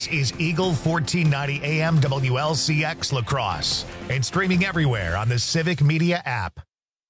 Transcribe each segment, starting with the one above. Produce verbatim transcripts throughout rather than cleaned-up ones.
is Eagle fourteen ninety A M W L C X La Crosse and streaming everywhere on the Civic Media app.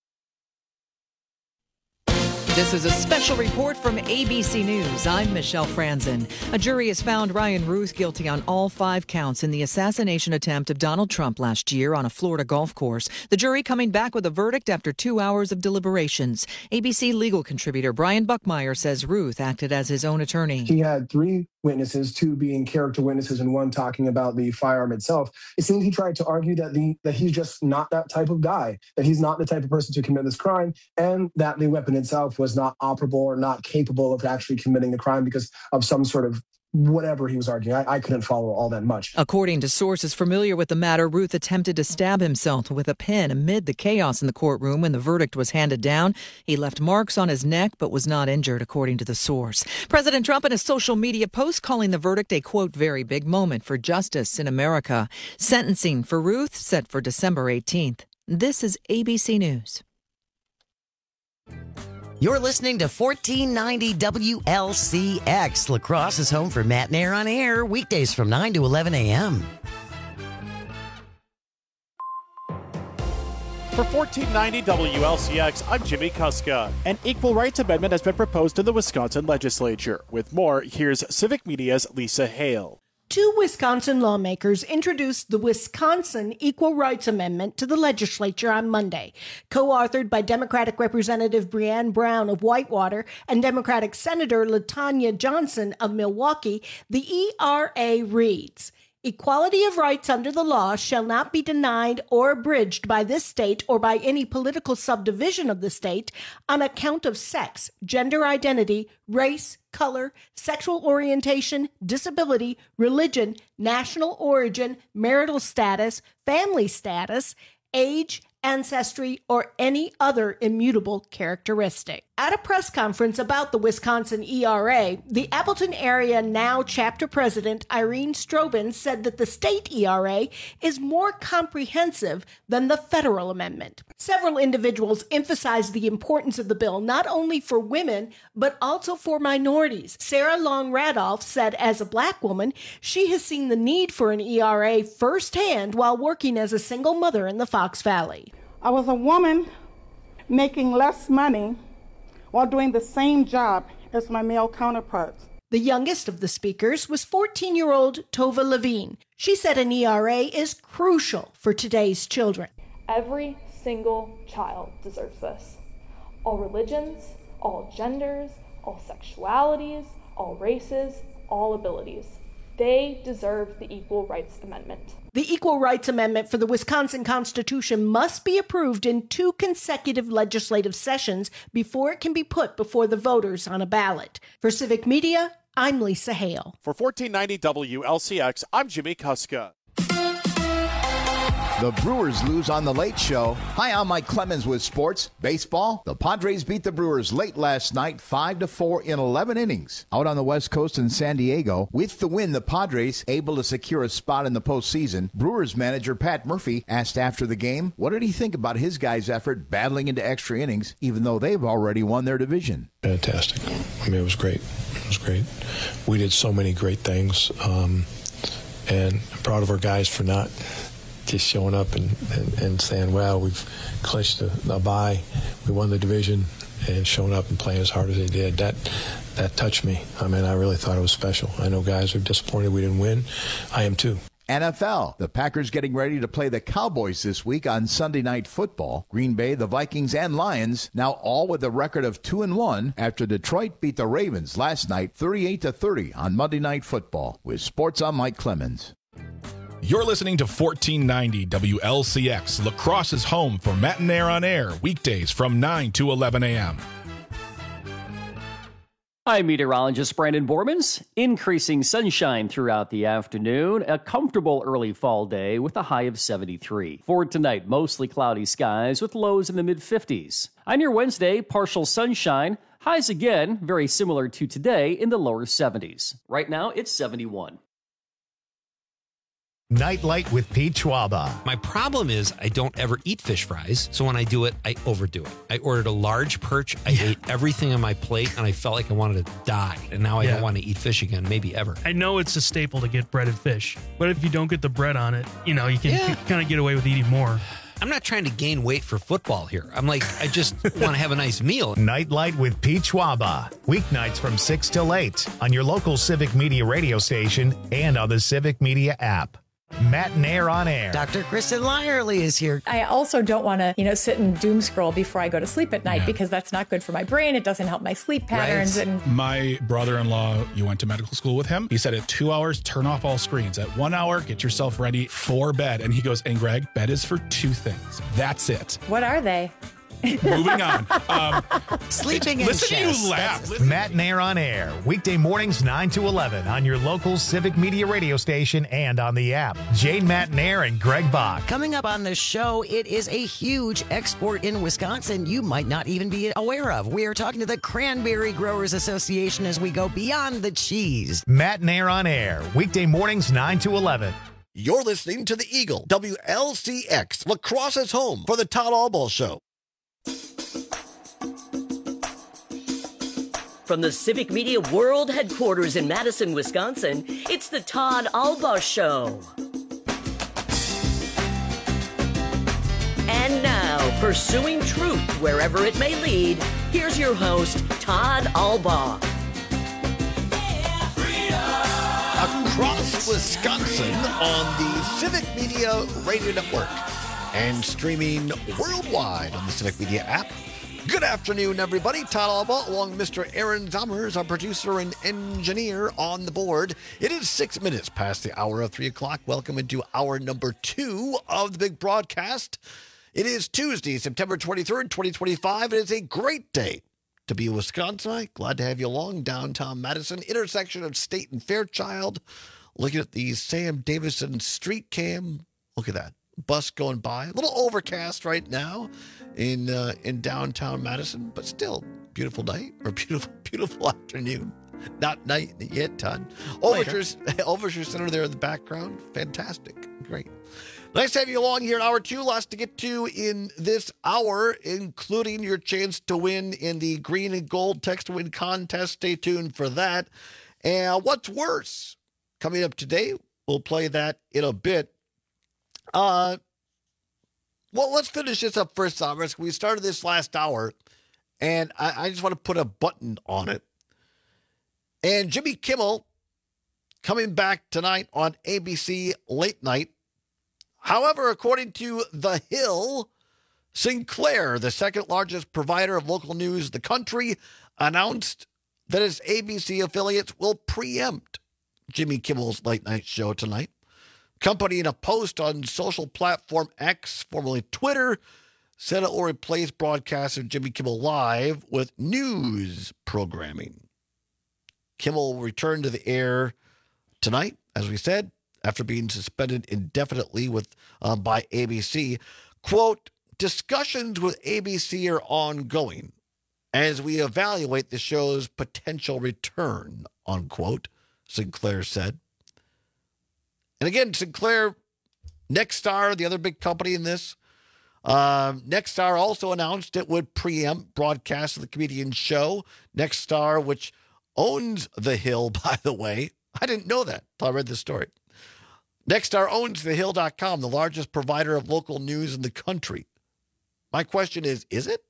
This is a special report from A B C News. I'm Michelle Franzen. A jury has found Ryan Ruth guilty on all five counts in the assassination attempt of Donald Trump last year on a Florida golf course. The jury coming back with a verdict after two hours of deliberations. A B C legal contributor Brian Buckmeyer says Ruth acted as his own attorney. He had three witnesses, two being character witnesses and one talking about the firearm itself. It seems he tried to argue that the that he's just not that type of guy, that he's not the type of person to commit this crime, and that the weapon itself was not operable or not capable of actually committing the crime because of some sort of whatever he was arguing. I, I couldn't follow all that much. According to sources familiar with the matter, Ruth attempted to stab himself with a pin amid the chaos in the courtroom when the verdict was handed down. He left marks on his neck but was not injured, according to the source. President Trump in a social media post calling the verdict a, quote, very big moment for justice in America. Sentencing for Ruth set for December eighteenth. This is A B C News. You're listening to fourteen ninety W L C X. La Crosse is home for Matt and Air on Air, weekdays from nine to eleven a.m. For fourteen ninety W L C X, I'm Jimmy Kuska. An equal rights amendment has been proposed to the Wisconsin legislature. With more, here's Civic Media's Lisa Hale. Two Wisconsin lawmakers introduced the Wisconsin Equal Rights Amendment to the legislature on Monday. Co-authored by Democratic Representative Breanne Brown of Whitewater and Democratic Senator LaTanya Johnson of Milwaukee, the E R A reads, "Equality of rights under the law shall not be denied or abridged by this state or by any political subdivision of the state on account of sex, gender identity, race, color, sexual orientation, disability, religion, national origin, marital status, family status, age, ancestry, or any other immutable characteristic." At a press conference about the Wisconsin E R A, the Appleton Area Now chapter president Irene Strobin said that the state E R A is more comprehensive than the federal amendment. Several individuals emphasized the importance of the bill not only for women, but also for minorities. Sarah Long Radolph said as a black woman, she has seen the need for an E R A firsthand while working as a single mother in the Fox Valley. I was a woman making less money while doing the same job as my male counterparts. The youngest of the speakers was fourteen-year-old Tova Levine. She said an E R A is crucial for today's children. Every single child deserves this. All religions, all genders, all sexualities, all races, all abilities. They deserve the Equal Rights Amendment. The Equal Rights Amendment for the Wisconsin Constitution must be approved in two consecutive legislative sessions before it can be put before the voters on a ballot. For Civic Media, I'm Lisa Hale. For fourteen ninety W L C X, I'm Jimmy Kuska. The Brewers lose on The Late Show. Hi, I'm Mike Clemens with sports. Baseball, the Padres beat the Brewers late last night, five to four in eleven innings. Out on the West Coast in San Diego, with the win, the Padres able to secure a spot in the postseason. Brewers manager Pat Murphy asked after the game, what did he think about his guys' effort battling into extra innings, even though they've already won their division? Fantastic. I mean, it was great. It was great. We did so many great things, um, and I'm proud of our guys for not just showing up and, and, and saying, well, we've clinched a, a bye, we won the division, and showing up and playing as hard as they did. That that touched me. I mean, I really thought it was special. I know guys are disappointed we didn't win. I am too. N F L. The Packers getting ready to play the Cowboys this week on Sunday Night Football. Green Bay, the Vikings, and Lions now all with a record of two and one after Detroit beat the Ravens last night thirty-eight to thirty on Monday Night Football. With sports, I'm Mike Clemens. You're listening to fourteen ninety W L C X, La Crosse's home for Matt and Air on Air, weekdays from nine to eleven a.m. I'm meteorologist Brandon Bormans. Increasing sunshine throughout the afternoon. A comfortable early fall day with a high of seventy-three. For tonight, mostly cloudy skies with lows in the mid-fifties. On your Wednesday, partial sunshine. Highs again, very similar to today, in the lower seventies. Right now, it's seventy-one. Nightlight with Pete Schwaba. My problem is I don't ever eat fish fries, so when I do it, I overdo it. I ordered a large perch, I yeah. ate everything on my plate, and I felt like I wanted to die. And now I yeah. don't want to eat fish again, maybe ever. I know it's a staple to get breaded fish, but if you don't get the bread on it, you know, you can yeah. kind of get away with eating more. I'm not trying to gain weight for football here. I'm like, I just want to have a nice meal. Nightlight with Pete Schwaba. Weeknights from six till eight on your local Civic Media radio station and on the Civic Media app. Matt and Air on Air. Doctor Kristen Lyerly is here. I also don't want to, you know, sit and doom scroll before I go to sleep at night yeah. because that's not good for my brain. It doesn't help my sleep patterns. Right. And my brother-in-law, you went to medical school with him. He said at two hours, turn off all screens. At one hour, get yourself ready for bed. And he goes, and Greg, bed is for two things. That's it. What are they? Moving on. Um, Sleeping in Listen chest. to you laugh. Listen. Matt and Air on Air. Weekday mornings nine to eleven on your local Civic Media radio station and on the app. Jane, Matt and Air and Greg Bach. Coming up on the show, it is a huge export in Wisconsin you might not even be aware of. We are talking to the Cranberry Growers Association as we go beyond the cheese. Matt and Air on Air. Weekday mornings nine to eleven. You're listening to the Eagle, W L C X, La Crosse's home for the Todd Albaugh Show. From the Civic Media World Headquarters in Madison, Wisconsin, it's the Todd Albaugh Show. And now, pursuing truth wherever it may lead, here's your host, Todd Albaugh. Across Wisconsin on the Civic Media Radio Network and streaming worldwide on the Civic Media app. Good afternoon, everybody. Todd Albaugh, along with Mister Aaron Zommers, our producer and engineer on the board. It is six minutes past the hour of three o'clock. Welcome into hour number two of the big broadcast. It is Tuesday, September twenty-third, twenty twenty-five. It is a great day to be a Wisconsinite. Glad to have you along. Downtown Madison, intersection of State and Fairchild. Looking at the Sam Davison street cam. Look at that. Bus going by. A little overcast right now in uh, in downtown Madison, but still beautiful night or beautiful beautiful afternoon. Not night yet, Todd. Overture, Overture Center there in the background. Fantastic. Great. Nice to have you along here in hour two. Lots to get to in this hour, including your chance to win in the green and gold text to win contest. Stay tuned for that. And what's worse? Coming up today, we'll play that in a bit. Uh, well, let's finish this up first, Thomas. We started this last hour, and I, I just want to put a button on it. And Jimmy Kimmel coming back tonight on A B C Late Night. However, according to The Hill, Sinclair, the second largest provider of local news in the country, announced that its A B C affiliates will preempt Jimmy Kimmel's late night show tonight. Company in a post on social platform X, formerly Twitter, said it will replace broadcasts of Jimmy Kimmel Live with news programming. Kimmel will return to the air tonight, as we said, after being suspended indefinitely with uh, by A B C. Quote, discussions with A B C are ongoing as we evaluate the show's potential return, unquote, Sinclair said. And again, Sinclair, Nexstar, the other big company in this, um, Nexstar also announced it would preempt broadcasts of the comedian's show. Nexstar, which owns The Hill, by the way. I didn't know that until I read this story. Nexstar owns the hill dot com, the largest provider of local news in the country. My question is, is it?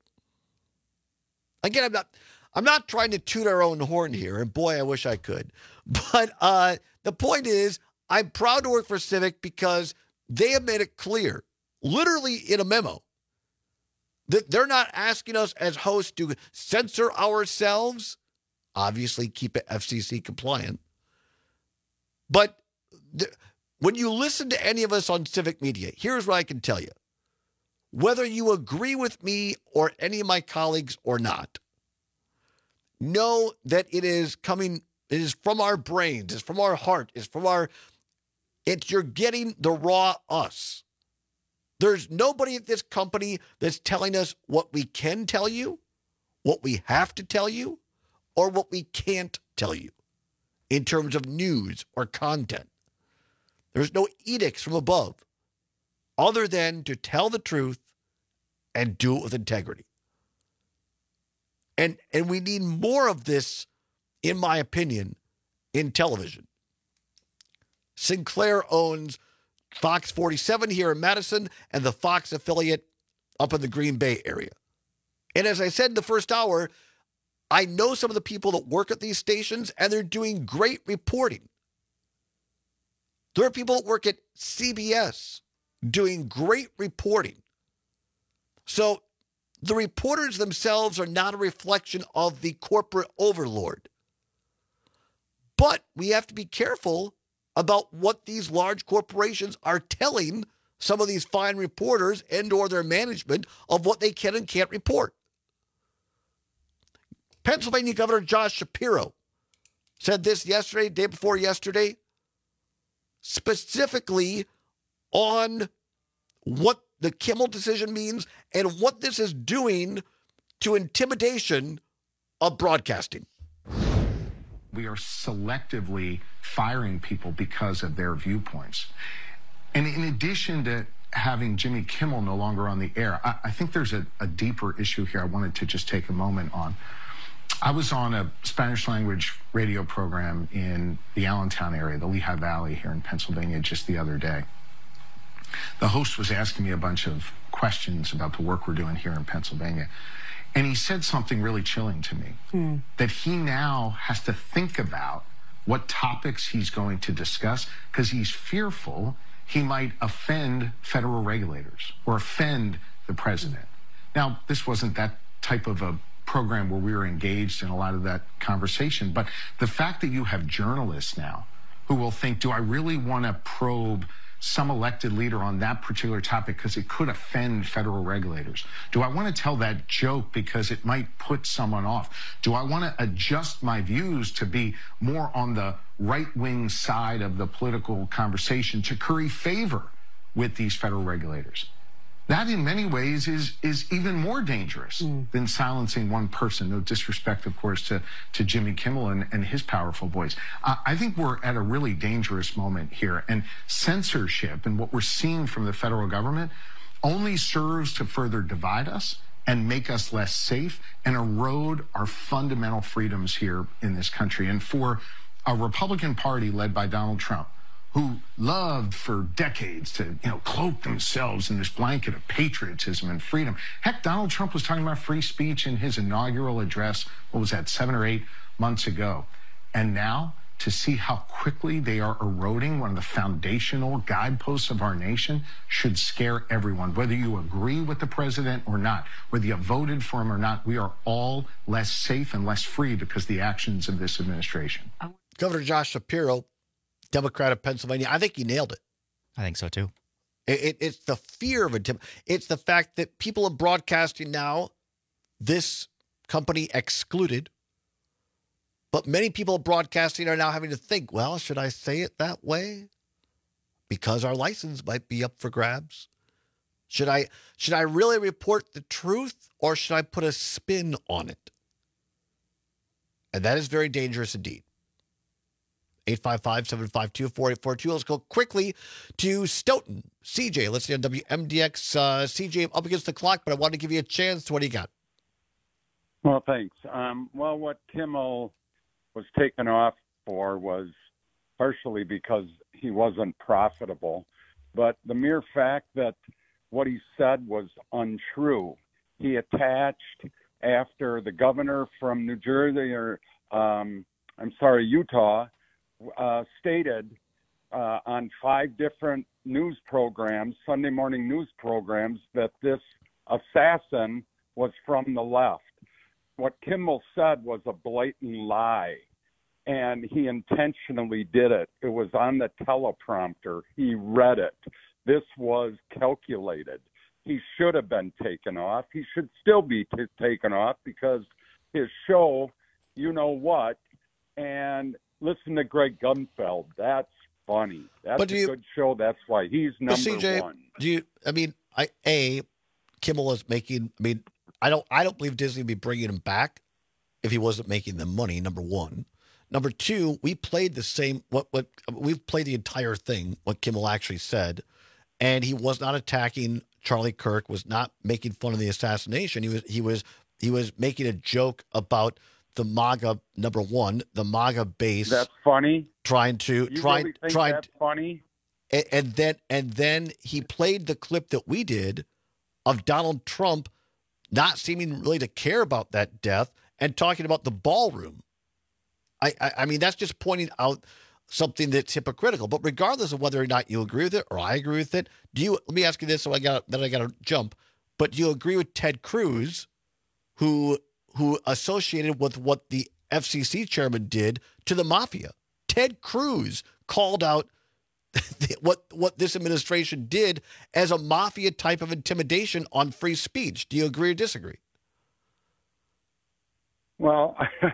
Again, I'm not I'm not trying to toot our own horn here, and boy, I wish I could. But uh, the point is, I'm proud to work for Civic because they have made it clear, literally in a memo, that they're not asking us as hosts to censor ourselves, obviously keep it F C C compliant. But th- when you listen to any of us on Civic Media, here's what I can tell you. Whether you agree with me or any of my colleagues or not, know that it is coming, it is from our brains, it's from our heart, it's from our, it's you're getting the raw us. There's nobody at this company that's telling us what we can tell you, what we have to tell you, or what we can't tell you in terms of news or content. There's no edicts from above other than to tell the truth and do it with integrity. And, and we need more of this, in my opinion, in television. Sinclair owns Fox forty-seven here in Madison and the Fox affiliate up in the Green Bay area. And as I said in the first hour, I know some of the people that work at these stations, and they're doing great reporting. There are people that work at C B S doing great reporting. So the reporters themselves are not a reflection of the corporate overlord. But we have to be careful about what these large corporations are telling some of these fine reporters and or their management of what they can and can't report. Pennsylvania Governor Josh Shapiro said this yesterday, day before yesterday, specifically on what the Kimmel decision means and what this is doing to intimidation of broadcasting. We are selectively firing people because of their viewpoints. And in addition to having Jimmy Kimmel no longer on the air, I, I think there's a, a deeper issue here I wanted to just take a moment on. I was on a Spanish language radio program in the Allentown area, the Lehigh Valley here in Pennsylvania, just the other day. The host was asking me a bunch of questions about the work we're doing here in Pennsylvania. And he said something really chilling to me, mm. that he now has to think about what topics he's going to discuss because he's fearful he might offend federal regulators or offend the president. Now, this wasn't that type of a program where we were engaged in a lot of that conversation, but the fact that you have journalists now who will think, do I really want to probe some elected leader on that particular topic because it could offend federal regulators? Do I want to tell that joke because it might put someone off? Do I want to adjust my views to be more on the right-wing side of the political conversation to curry favor with these federal regulators? That in many ways is is even more dangerous mm. than silencing one person. No disrespect, of course, to, to Jimmy Kimmel and, and his powerful voice. Uh, I think we're at a really dangerous moment here. And censorship and what we're seeing from the federal government only serves to further divide us and make us less safe and erode our fundamental freedoms here in this country. And for a Republican Party led by Donald Trump, who loved for decades to, you know, cloak themselves in this blanket of patriotism and freedom. Heck, Donald Trump was talking about free speech in his inaugural address, what was that, seven or eight months ago. And now, to see how quickly they are eroding one of the foundational guideposts of our nation should scare everyone. Whether you agree with the president or not, whether you voted for him or not, we are all less safe and less free because of the actions of this administration. Governor Josh Shapiro, Democrat of Pennsylvania, I think he nailed it. I think so, too. It, it, it's the fear of intimidation. It's the fact that people are broadcasting now, this company excluded, but many people broadcasting are now having to think, well, should I say it that way? Because our license might be up for grabs. Should I, should I really report the truth, or should I put a spin on it? And that is very dangerous indeed. eight five five, seven five two, four eight four two. Let's go quickly to Stoughton. C J, let's see on W M D X. Uh, C J, up against the clock, but I wanted to give you a chance. What do you got? Well, thanks. Um, well, what Kimmel was taken off for was partially because he wasn't profitable, but the mere fact that what he said was untrue. He attached after the governor from New Jersey, or um, I'm sorry, Utah, Uh, stated uh, on five different news programs, Sunday morning news programs, that this assassin was from the left. What Kimmel said was a blatant lie, and he intentionally did it. It was on the teleprompter. He read it. This was calculated. He should have been taken off. He should still be t- taken off because his show, you know what, and listen to Greg Gutfeld. That's funny. That's a you, good show. That's why he's number C J, one. Do you? I mean, I a Kimmel is making. I mean, I don't. I don't believe Disney would be bringing him back if he wasn't making them money. Number one. Number two, we played the same, what, what we've played the entire thing, what Kimmel actually said, and he was not attacking Charlie Kirk, was not making fun of the assassination. He was, he was, he was making a joke about the MAGA, number one, the MAGA base. That's funny. Trying to, You trying, really think trying, that's funny? And, and then, and then he played the clip that we did of Donald Trump not seeming really to care about that death and talking about the ballroom. I, I, I mean, that's just pointing out something that's hypocritical. But regardless of whether or not you agree with it or I agree with it, do you? Let me ask you this, so I got then I got to jump. But do you agree with Ted Cruz, who who associated with what the F C C chairman did to the mafia? Ted Cruz called out what what this administration did as a mafia type of intimidation on free speech. Do you agree or disagree? Well,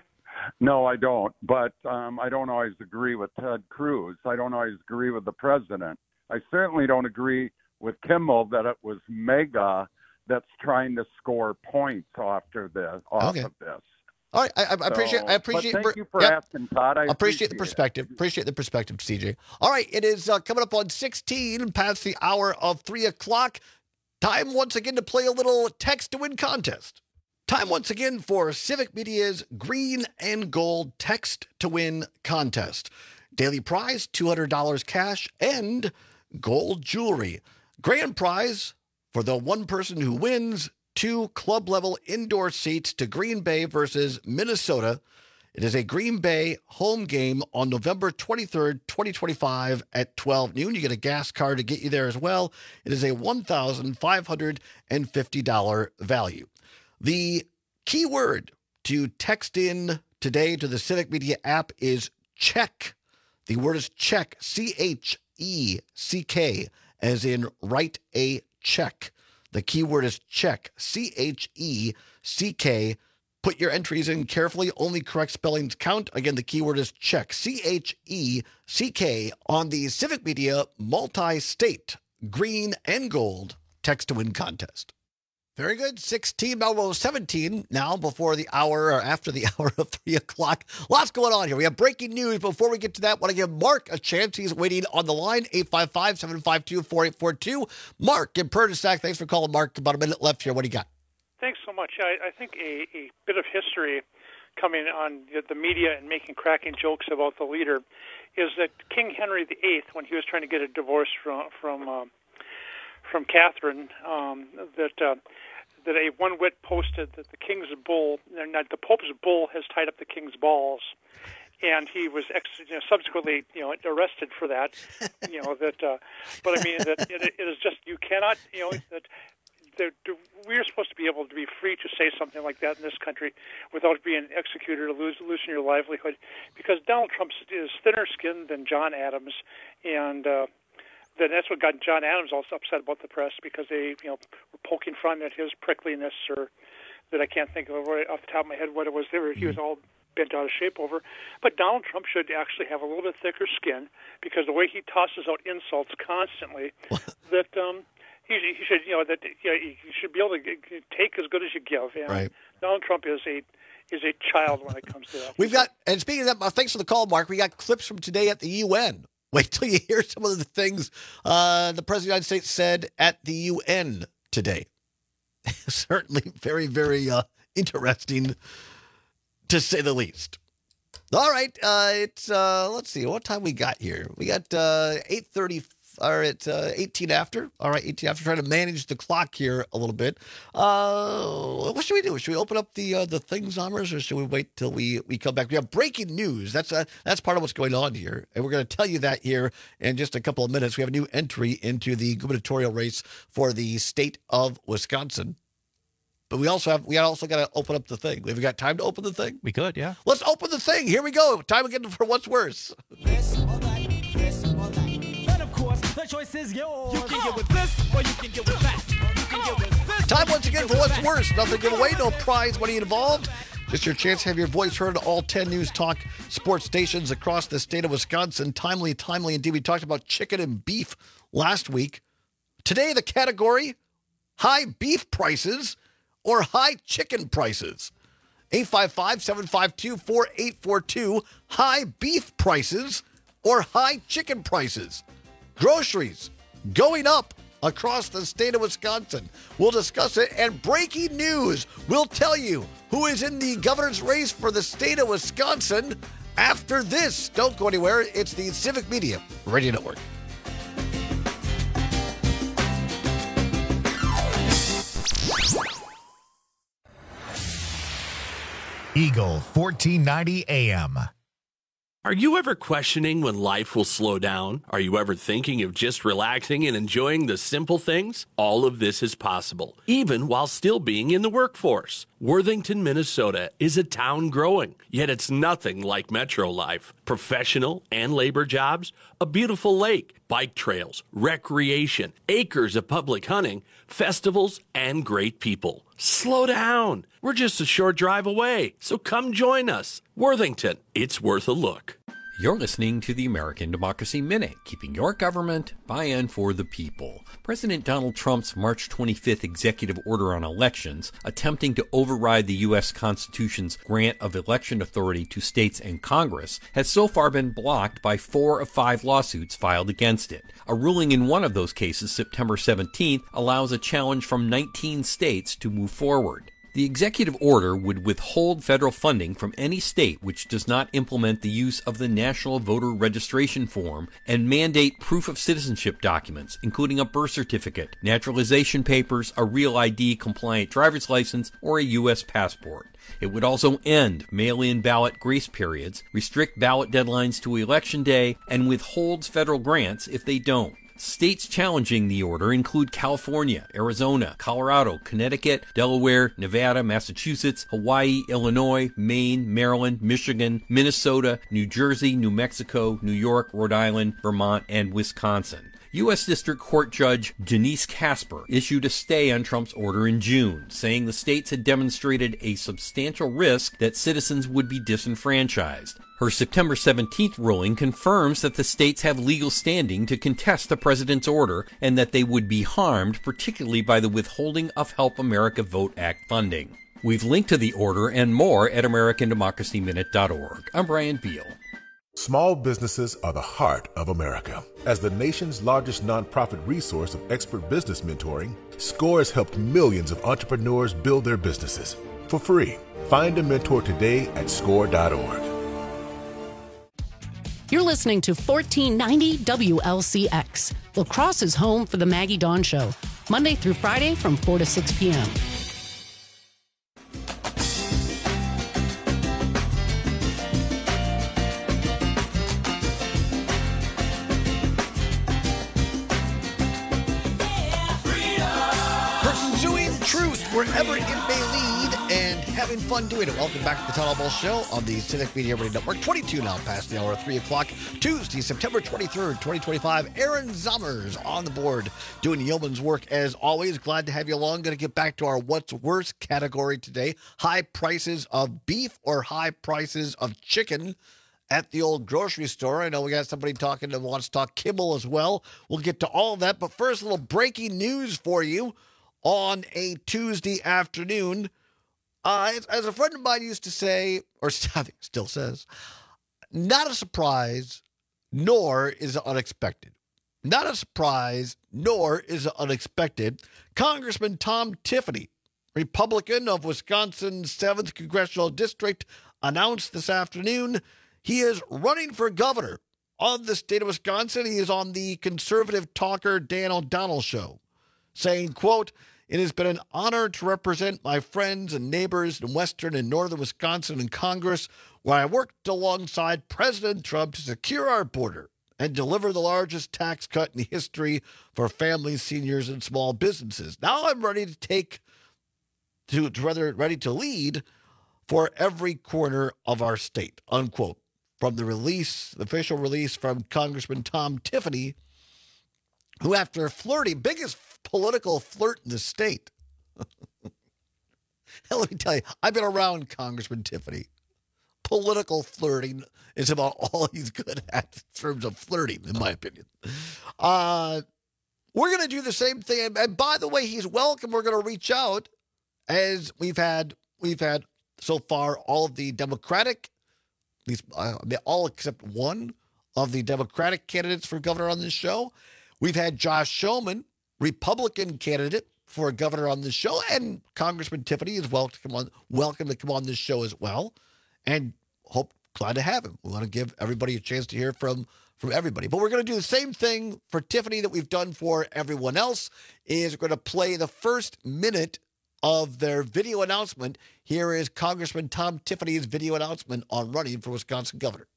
no, I don't. But um, I don't always agree with Ted Cruz. I don't always agree with the president. I certainly don't agree with Kimmel that it was MAGA that's trying to score points after this, off Okay. of this. All right, I, I So, appreciate. I appreciate. but thank you for yep. asking, Todd. I appreciate, appreciate the it. perspective. Appreciate the perspective, C J. All right, it is uh, coming up on sixteen past the hour of three o'clock. Time once again to play a little text to win contest. Time once again for Civic Media's Green and Gold Text to Win contest. Daily prize two hundred dollars cash and gold jewelry. Grand prize for the one person who wins two club-level indoor seats to Green Bay versus Minnesota. It is a Green Bay home game on November twenty-third, twenty twenty-five at twelve noon. You get a gas card to get you there as well. It is a one thousand five hundred fifty dollars value. The key word to text in today to the Civic Media app is check. The word is check, C H E C K, as in write a check. The keyword is check, C H E C K. Put your entries in carefully. Only correct spellings count. Again, the keyword is check, C H E C K, on the Civic Media multi-state green and gold text to win contest. Very good. sixteen, almost seventeen now before the hour or after the hour of three o'clock. Lots going on here. We have breaking news. Before we get to that, I want to give Mark a chance. He's waiting on the line, eight five five, seven five two, four eight four two. Mark in Pernisac, thanks for calling, Mark. About a minute left here. What do you got? Thanks so much. I, I think a, a bit of history coming on the media and making cracking jokes about the leader is that King Henry the Eighth, when he was trying to get a divorce from from uh, from Catherine, um, that uh, that a one wit posted that the king's bull, not the Pope's bull, has tied up the king's balls, and he was ex, you know, subsequently, you know, arrested for that. You know that, uh, but I mean that it, it is just you cannot, you know, that. We're supposed to be able to be free to say something like that in this country without being executed or lose, losing your livelihood, because Donald Trump is thinner skinned than John Adams, and uh, then that's what got John Adams also upset about the press, because they, you know, were poking fun at his prickliness, or that I can't think of right off the top of my head what it was. They were, he was all bent out of shape over. But Donald Trump should actually have a little bit thicker skin, because the way he tosses out insults constantly, that. Um, He, he should, you know, that you, know, you should be able to take as good as you give. And right. Donald Trump is a is a child when it comes to that. We've got, and speaking of that, thanks for the call, Mark. We got clips from today at the U N. Wait till you hear some of the things uh, the President of the United States said at the U N today. Certainly very, very uh, interesting, to say the least. All right, uh, it's uh, let's see what time we got here. We got uh, eight thirty. Or it's uh, eighteen after. All right, eighteen after. Trying to manage the clock here a little bit. Uh, what should we do? Should we open up the uh, the things on us, or should we wait till we, we come back? We have breaking news. That's uh, that's part of what's going on here, and we're going to tell you that here in just a couple of minutes. We have a new entry into the gubernatorial race for the state of Wisconsin. But we also have we also got to open up the thing. We've got time to open the thing. We could, yeah. Let's open the thing. Here we go. Time again for what's worse. This or that, this or that. And of course, the choice is yours. You can get with this, or you can get with that. You can get with this. Time once again for what's worse. Nothing to give away, no prize money involved. Just your chance to have your voice heard on all ten News Talk sports stations across the state of Wisconsin. Timely, timely indeed. We talked about chicken and beef last week. Today, the category, high beef prices or high chicken prices. eight five five, seven five two, four eight four two. High beef prices or high chicken prices. Groceries going up across the state of Wisconsin. We'll discuss it. And breaking news, we'll tell you who is in the governor's race for the state of Wisconsin after this. Don't go anywhere. It's the Civic Media Radio Network. Eagle fourteen ninety A M. Are you ever questioning when life will slow down? Are you ever thinking of just relaxing and enjoying the simple things? All of this is possible, even while still being in the workforce. Worthington, Minnesota is a town growing, yet it's nothing like metro life. Professional and labor jobs, a beautiful lake, bike trails, recreation, acres of public hunting, festivals, and great people. Slow down. We're just a short drive away, so come join us. Worthington, it's worth a look. You're listening to the American Democracy Minute, keeping your government by and for the people. President Donald Trump's March twenty-fifth executive order on elections, attempting to override the U S Constitution's grant of election authority to states and Congress, has so far been blocked by four of five lawsuits filed against it. A ruling in one of those cases, September seventeenth, allows a challenge from nineteen states to move forward. The executive order would withhold federal funding from any state which does not implement the use of the National Voter Registration Form and mandate proof of citizenship documents, including a birth certificate, naturalization papers, a Real I D compliant driver's license, or a U S passport. It would also end mail-in ballot grace periods, restrict ballot deadlines to Election Day, and withholds federal grants if they don't. States challenging the order include California, Arizona, Colorado, Connecticut, Delaware, Nevada, Massachusetts, Hawaii, Illinois, Maine, Maryland, Michigan, Minnesota, New Jersey, New Mexico, New York, Rhode Island, Vermont, and Wisconsin. U S District Court Judge Janice Casper issued a stay on Trump's order in June, saying the states had demonstrated a substantial risk that citizens would be disenfranchised. Her September seventeenth ruling confirms that the states have legal standing to contest the president's order and that they would be harmed, particularly by the withholding of Help America Vote Act funding. We've linked to the order and more at American Democracy Minute dot org. I'm Brian Beal. Small businesses are the heart of America. As the nation's largest nonprofit resource of expert business mentoring, SCORE has helped millions of entrepreneurs build their businesses for free. Find a mentor today at score dot org. You're listening to fourteen ninety W L C X. La Crosse is home for the Maggie Dawn Show, Monday through Friday from four to six p.m. Wherever it may lead, and having fun doing it. Welcome back to the Todd Ball Show on the Civic Media Radio Network. twenty-two now past the hour of three o'clock. Tuesday, September twenty-third, twenty twenty-five. Aaron Zommers on the board doing yeoman's work as always. Glad to have you along. Going to get back to our what's worse category today. High prices of beef or high prices of chicken at the old grocery store. I know we got somebody talking that wants to talk kibble as well. We'll get to all of that. But first, a little breaking news for you. On a Tuesday afternoon, uh, as, as a friend of mine used to say, or still says, not a surprise, nor is it unexpected. Not a surprise, nor is it unexpected. Congressman Tom Tiffany, Republican of Wisconsin's seventh Congressional District, announced this afternoon he is running for governor of the state of Wisconsin. He is on the conservative talker Dan O'Donnell show, saying, quote, "It has been an honor to represent my friends and neighbors in western and northern Wisconsin in Congress, where I worked alongside President Trump to secure our border and deliver the largest tax cut in history for families, seniors, and small businesses. Now I'm ready to take, to, to rather ready to lead for every corner of our state," unquote. From the release, the official release from Congressman Tom Tiffany, who after flirting, biggest political flirt in the state. Let me tell you, I've been around Congressman Tiffany. Political flirting is about all he's good at in terms of flirting, in my opinion. Uh, we're going to do the same thing. And by the way, he's welcome. We're going to reach out as we've had, we've had so far, all of the Democratic, at least uh, all except one of the Democratic candidates for governor on this show. We've had Josh Schoemann, Republican candidate for governor on this show, and Congressman Tiffany is welcome to come on, welcome to come on this show as well, and hope glad to have him. We want to give everybody a chance to hear from from everybody. But we're going to do the same thing for Tiffany that we've done for everyone else. Is we're going to play the first minute of their video announcement. Here is Congressman Tom Tiffany's video announcement on running for Wisconsin governor.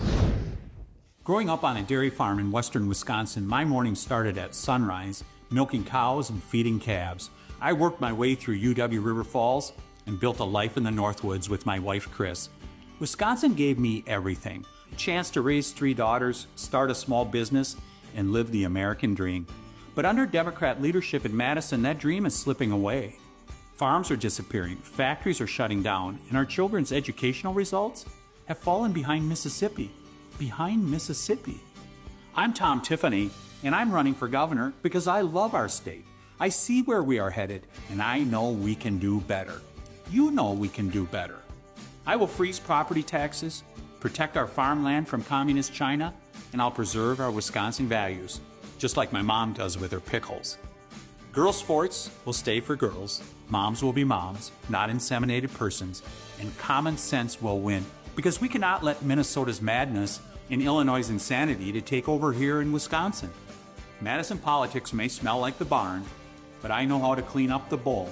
Growing up on a dairy farm in western Wisconsin, my morning started at sunrise, milking cows and feeding calves. I worked my way through U W River Falls and built a life in the Northwoods with my wife, Chris. Wisconsin gave me everything. A chance to raise three daughters, start a small business, and live the American dream. But under Democrat leadership in Madison, that dream is slipping away. Farms are disappearing, factories are shutting down, and our children's educational results have fallen behind Mississippi. Behind Mississippi. I'm Tom Tiffany, and I'm running for governor because I love our state. I see where we are headed, and I know we can do better. You know we can do better. I will freeze property taxes, protect our farmland from communist China, and I'll preserve our Wisconsin values, just like my mom does with her pickles. Girls' sports will stay for girls, moms will be moms, not inseminated persons, and common sense will win. Because we cannot let Minnesota's madness and Illinois' insanity to take over here in Wisconsin. Madison politics may smell like the barn, but I know how to clean up the bowl.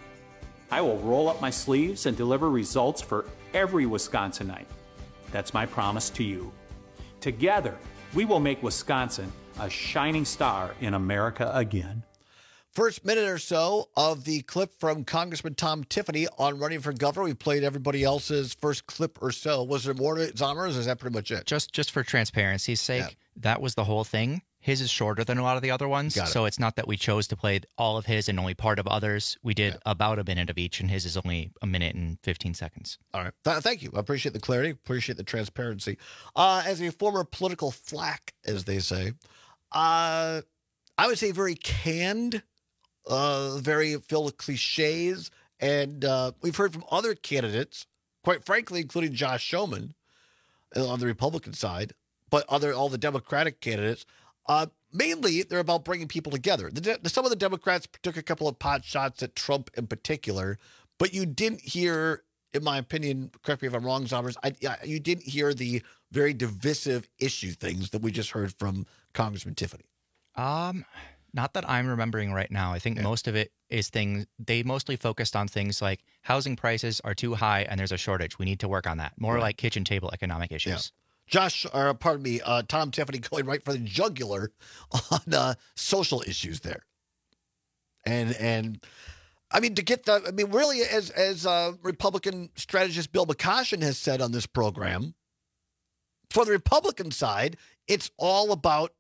I will roll up my sleeves and deliver results for every Wisconsinite. That's my promise to you. Together, we will make Wisconsin a shining star in America again. First minute or so of the clip from Congressman Tom Tiffany on running for governor. We played everybody else's first clip or so. Was there more to it, Zommers, or is that pretty much it? Just just for transparency's sake, yeah. That was the whole thing. His is shorter than a lot of the other ones, it. so it's not that we chose to play all of his and only part of others. We did yeah. about a minute of each, and his is only a minute and fifteen seconds. All right. Th- thank you. I appreciate the clarity. Appreciate the transparency. Uh, as a former political flack, as they say, uh, I would say very canned. Uh, very filled with cliches, and uh, we've heard from other candidates, quite frankly, including Josh Schoemann on the Republican side, but other all the Democratic candidates. Uh, mainly, they're about bringing people together. The, the, some of the Democrats took a couple of pot shots at Trump in particular, but you didn't hear, in my opinion, correct me if I'm wrong, Zommers, I, yeah, you didn't hear the very divisive issue things that we just heard from Congressman Tiffany. Um. Not that I'm remembering right now. I think yeah. most of it is things, they mostly focused on things like housing prices are too high and there's a shortage. We need to work on that. More right. like kitchen table economic issues. Yeah. Josh, or pardon me, uh, Tom Tiffany going right for the jugular on uh, social issues there. And, and I mean, to get the, I mean, really, as, as uh, Republican strategist Bill McCoshen has said on this program, for the Republican side, it's all about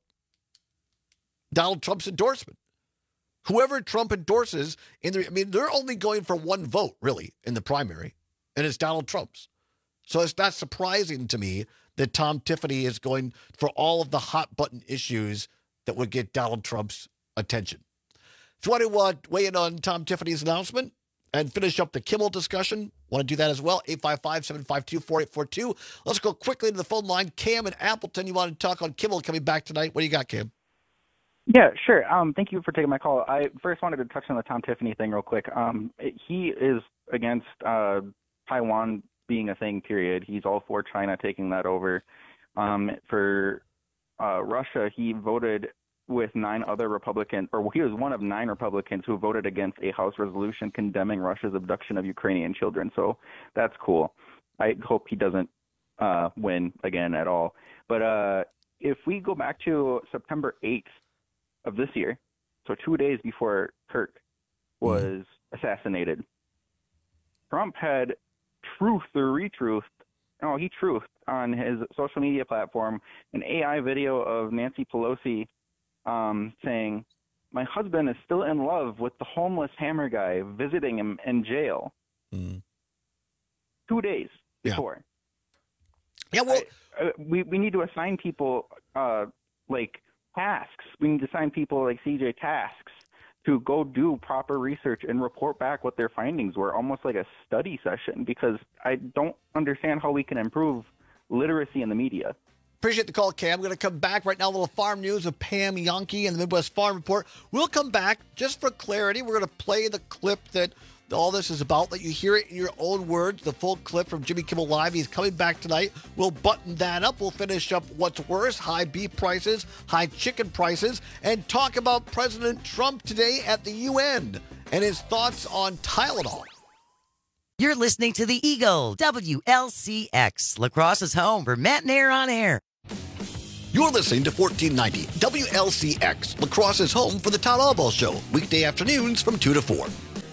Donald Trump's endorsement. Whoever Trump endorses, in the, I mean, they're only going for one vote, really, in the primary, and it's Donald Trump's. So it's not surprising to me that Tom Tiffany is going for all of the hot-button issues that would get Donald Trump's attention. If you want to uh, weigh in on Tom Tiffany's announcement and finish up the Kimmel discussion, want to do that as well, eight five five, seven five two, four eight four two. Let's go quickly to the phone line. Cam in Appleton, you want to talk on Kimmel coming back tonight. What do you got, Cam? Yeah, sure. Um, thank you for taking my call. I first wanted to touch on the Tom Tiffany thing real quick. Um, it, he is against uh, Taiwan being a thing, period. He's all for China taking that over. Um, for uh, Russia, he voted with nine other Republicans, or he was one of nine Republicans who voted against a House resolution condemning Russia's abduction of Ukrainian children. So that's cool. I hope he doesn't uh, win again at all. But uh, if we go back to September eighth, of this year, so two days before Kirk was mm-hmm. assassinated, Trump had truth or retruthed, no, he truthed on his social media platform an A I video of Nancy Pelosi um, saying, "My husband is still in love with the homeless hammer guy visiting him in jail." Mm. Two days before. Yeah, yeah well, I, uh, we we need to assign people uh, like. tasks. We need to assign people like C J tasks to go do proper research and report back what their findings were, almost like a study session, because I don't understand how we can improve literacy in the media. Appreciate the call, Cam. I'm going to come back right now. A little farm news of Pam Yonke and the Midwest Farm Report. We'll come back just for clarity. We're going to play the clip that all this is about. Let you hear it in your own words. The full clip from Jimmy Kimmel Live. He's coming back tonight. We'll button that up. We'll finish up what's worse, high beef prices, high chicken prices, and talk about President Trump today at the U N and his thoughts on Tylenol. You're listening to the Eagle, W L C X, La Crosse's home for Matt and Air on Air. You're listening to fourteen ninety W L C X, La Crosse's home for the Todd Albaugh Show, weekday afternoons from two to four.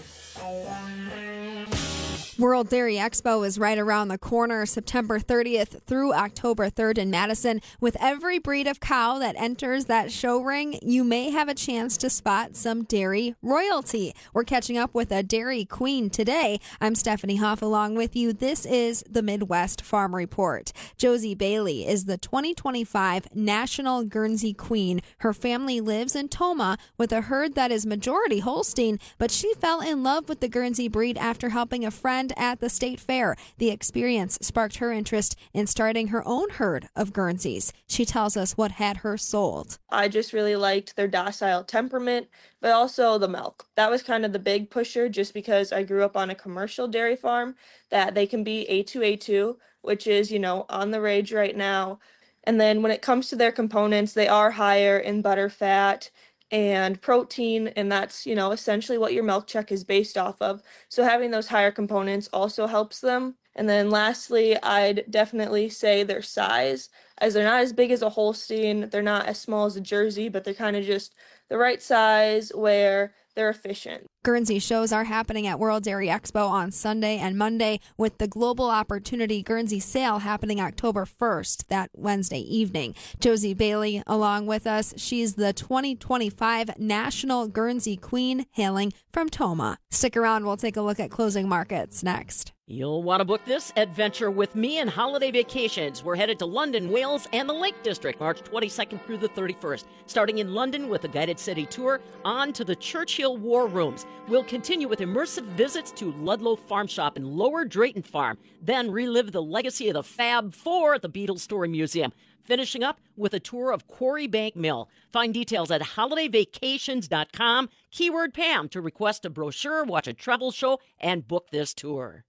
World Dairy Expo is right around the corner, September thirtieth through October third in Madison. With every breed of cow that enters that show ring, you may have a chance to spot some dairy royalty. We're catching up with a dairy queen today. I'm Stephanie Hoff along with you. This is the Midwest Farm Report. Josie Bailey is the twenty twenty-five National Guernsey Queen. Her family lives in Tomah with a herd that is majority Holstein, but she fell in love with the Guernsey breed after helping a friend at the state fair. The experience sparked her interest in starting her own herd of Guernseys. She tells us what had her sold. I just really liked their docile temperament, but also the milk. That was kind of the big pusher, just because I grew up on a commercial dairy farm that they can be A two A two, which is, you know, on the rage right now. And then when it comes to their components, they are higher in butter, fat, and protein, and that's, you know, essentially what your milk check is based off of. So having those higher components also helps them. And then lastly, I'd definitely say their size, as they're not as big as a Holstein, they're not as small as a Jersey, but they're kind of just the right size where they're efficient. Guernsey shows are happening at World Dairy Expo on Sunday and Monday, with the Global Opportunity Guernsey Sale happening October first, that Wednesday evening. Josie Bailey along with us. She's the twenty twenty-five National Guernsey Queen, hailing from Tomah. Stick around. We'll take a look at closing markets next. You'll want to book this adventure with me and Holiday Vacations. We're headed to London, Wales, and the Lake District, March twenty-second through the thirty-first. Starting in London with a guided city tour, on to the Churchill War Rooms. We'll continue with immersive visits to Ludlow Farm Shop and Lower Drayton Farm, then relive the legacy of the Fab Four at the Beatles Story Museum. Finishing up with a tour of Quarry Bank Mill. Find details at holiday vacations dot com. Keyword Pam to request a brochure, watch a travel show, and book this tour.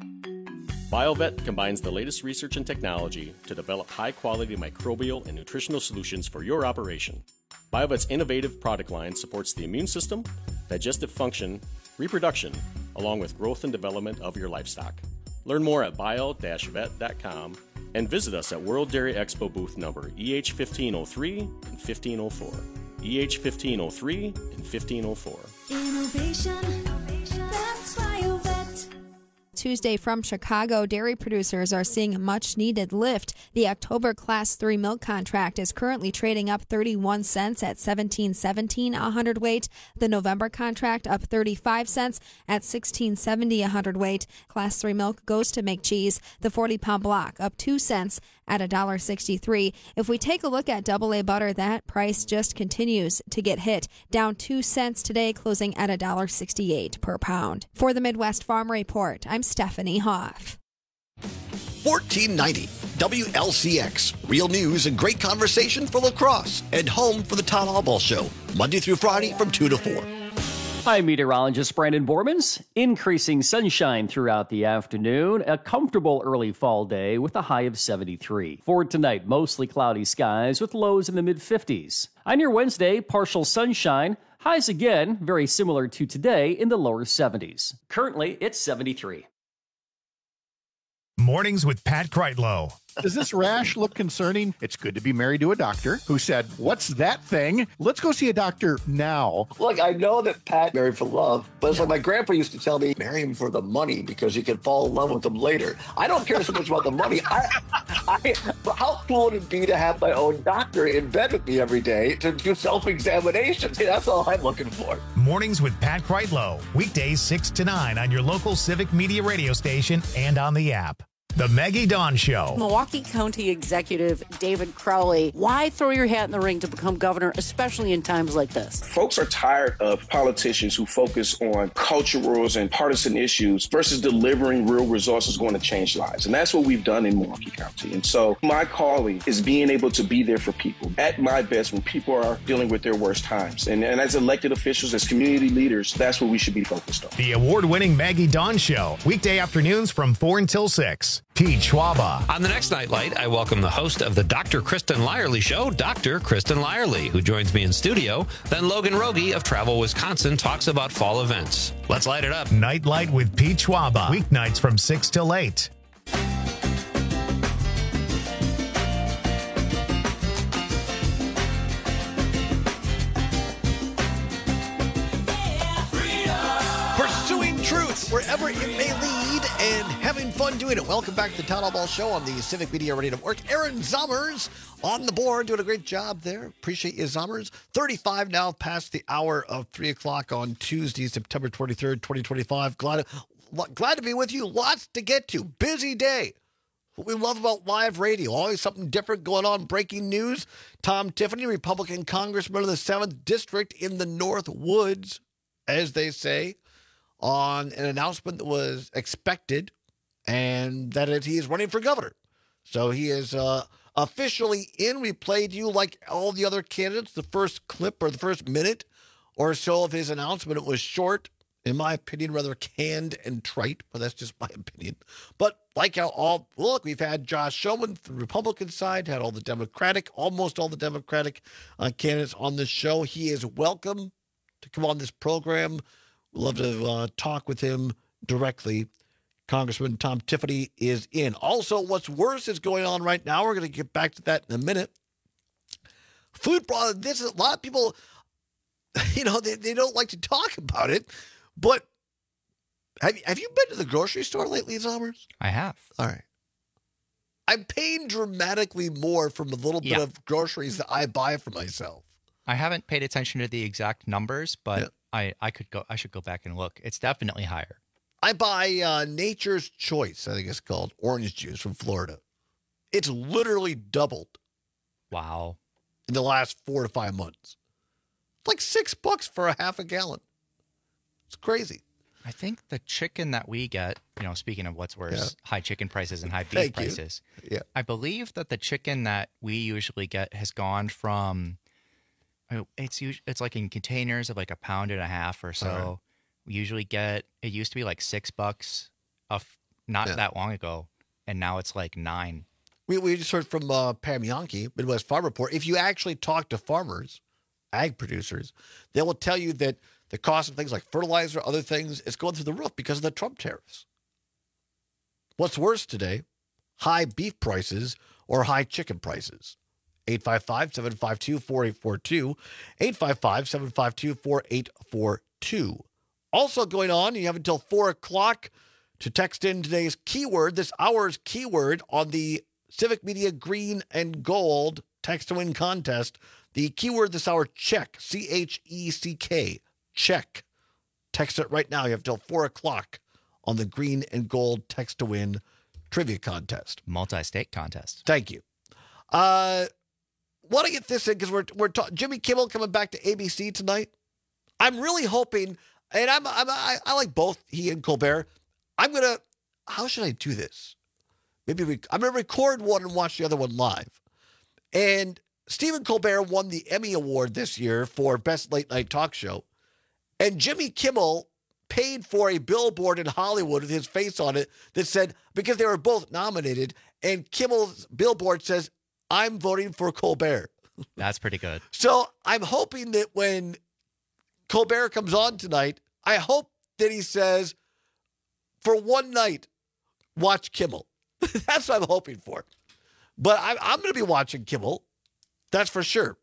BioVet combines the latest research and technology to develop high-quality microbial and nutritional solutions for your operation. BioVet's innovative product line supports the immune system, digestive function, reproduction, along with growth and development of your livestock. Learn more at bio dash vet dot com and visit us at World Dairy Expo booth number E H fifteen oh three and fifteen oh four. E H fifteen oh three and fifteen oh four. Innovation, that's BioVet. Tuesday from Chicago, dairy producers are seeing much needed lift. The October Class three milk contract is currently trading up thirty-one cents at seventeen seventeen a hundredweight. The November contract up thirty-five cents at sixteen seventy a hundredweight. Class three milk goes to make cheese. The forty pound block up two cents at one dollar sixty-three. If we take a look at double A butter, that price just continues to get hit. Down two cents today, closing at one dollar sixty-eight per pound. For the Midwest Farm Report, I'm Stephanie Hoff. fourteen ninety W L C X. Real news and great conversation for La Crosse and home for the Todd Albaugh Show. Monday through Friday from two to four. Hi, meteorologist Brandon Bormans. Increasing sunshine throughout the afternoon. A comfortable early fall day with a high of seventy-three. For tonight, mostly cloudy skies with lows in the mid-fifties. On your Wednesday, partial sunshine. Highs again, very similar to today, in the lower seventies. Currently, it's seventy-three. Mornings with Pat Kreitlow. Does this rash look concerning? It's good to be married to a doctor who said, "What's that thing? Let's go see a doctor now." Look, I know that Pat married for love, but it's like my grandpa used to tell me, marry him for the money because you can fall in love with him later. I don't care so much about the money. I, I, how cool would it be to have my own doctor in bed with me every day to do self-examinations? That's all I'm looking for. Mornings with Pat Kreitlow. Weekdays six to nine on your local Civic Media radio station and on the app. The Maggie Dawn Show. Milwaukee County Executive David Crowley, why throw your hat in the ring to become governor, especially in times like this? Folks are tired of politicians who focus on culturals and partisan issues versus delivering real resources going to change lives. And that's what we've done in Milwaukee County. And so my calling is being able to be there for people at my best when people are dealing with their worst times. And, and as elected officials, as community leaders, that's what we should be focused on. The award-winning Maggie Dawn Show. Weekday afternoons from four until six. Pete Schwaba. On the next Nightlight, I welcome the host of the Doctor Kristen Lyerly Show, Doctor Kristen Lyerly, who joins me in studio. Then Logan Rogie of Travel Wisconsin talks about fall events. Let's light it up. Nightlight with Pete Schwaba. Weeknights from six till eight. Pursuing truth wherever it may lead and having fun doing it. Welcome back to the Town Hall Ball Show on the Civic Media Radio Network. Aaron Zommers on the board, doing a great job there. Appreciate you, Zommers. thirty-five now past the hour of three o'clock on Tuesday, September twenty-third, twenty twenty-five. Glad, glad to be with you. Lots to get to. Busy day. What we love about live radio, always something different going on. Breaking news. Tom Tiffany, Republican congressman of the seventh District in the North Woods, as they say, on an announcement that was expected, and that is he is running for governor. So he is uh, officially in. We played you, like all the other candidates, the first clip or the first minute or so of his announcement. It was short, in my opinion, rather canned and trite, but that's just my opinion. But like how all, look, we've had Josh Showman, the Republican side, had all the Democratic, almost all the Democratic uh, candidates on this show. He is welcome to come on this program. We'd love to uh, talk with him directly. Congressman Tom Tiffany is in. Also, what's worse is going on right now. We're going to get back to that in a minute. Food product, this is a lot of people, you know, they, they don't like to talk about it, but have, have you been to the grocery store lately, Zommers? I have. All right. I'm paying dramatically more from the little bit Yeah. of groceries that I buy for myself. I haven't paid attention to the exact numbers, but Yeah. I, I could go. I should go back and look. It's definitely higher. I buy uh, Nature's Choice, I think it's called, orange juice from Florida. It's literally doubled. Wow. In the last four to five months. It's like six bucks for a half a gallon. It's crazy. I think the chicken that we get, you know, speaking of what's worse, Yeah. high chicken prices and high beef Thank you. prices. Yeah. I believe that the chicken that we usually get has gone from, oh, it's us- it's like in containers of like a pound and a half or so. All right. We usually get, it used to be like six bucks of not Yeah. that long ago, and now it's like nine. We, we just heard from uh, Pam Yonke, Midwest Farm Report. If you actually talk to farmers, ag producers, they will tell you that the cost of things like fertilizer, other things, is going through the roof because of the Trump tariffs. What's worse today, high beef prices or high chicken prices? eight five five, seven five two, four eight four two, eight five five, seven five two, four eight four two. Also going on, you have until four o'clock to text in today's keyword, this hour's keyword on the Civic Media Green and Gold Text to Win contest. The keyword this hour, check, C H E C K, check. Text it right now. You have until four o'clock on the Green and Gold Text to Win trivia contest. Multi-state contest. Thank you. Uh, want to get this in because we're we're ta- Jimmy Kimmel coming back to A B C tonight. I'm really hoping, and I'm, I'm I, I like both he and Colbert. I'm gonna. How should I do this? Maybe we. I'm gonna record one and watch the other one live. And Stephen Colbert won the Emmy Award this year for Best Late Night Talk Show, and Jimmy Kimmel paid for a billboard in Hollywood with his face on it that said, because they were both nominated, and Kimmel's billboard says, "I'm voting for Colbert." That's pretty good. So I'm hoping that when Colbert comes on tonight, I hope that he says, for one night, watch Kimmel. That's what I'm hoping for. But I'm, I'm going to be watching Kimmel. That's for sure.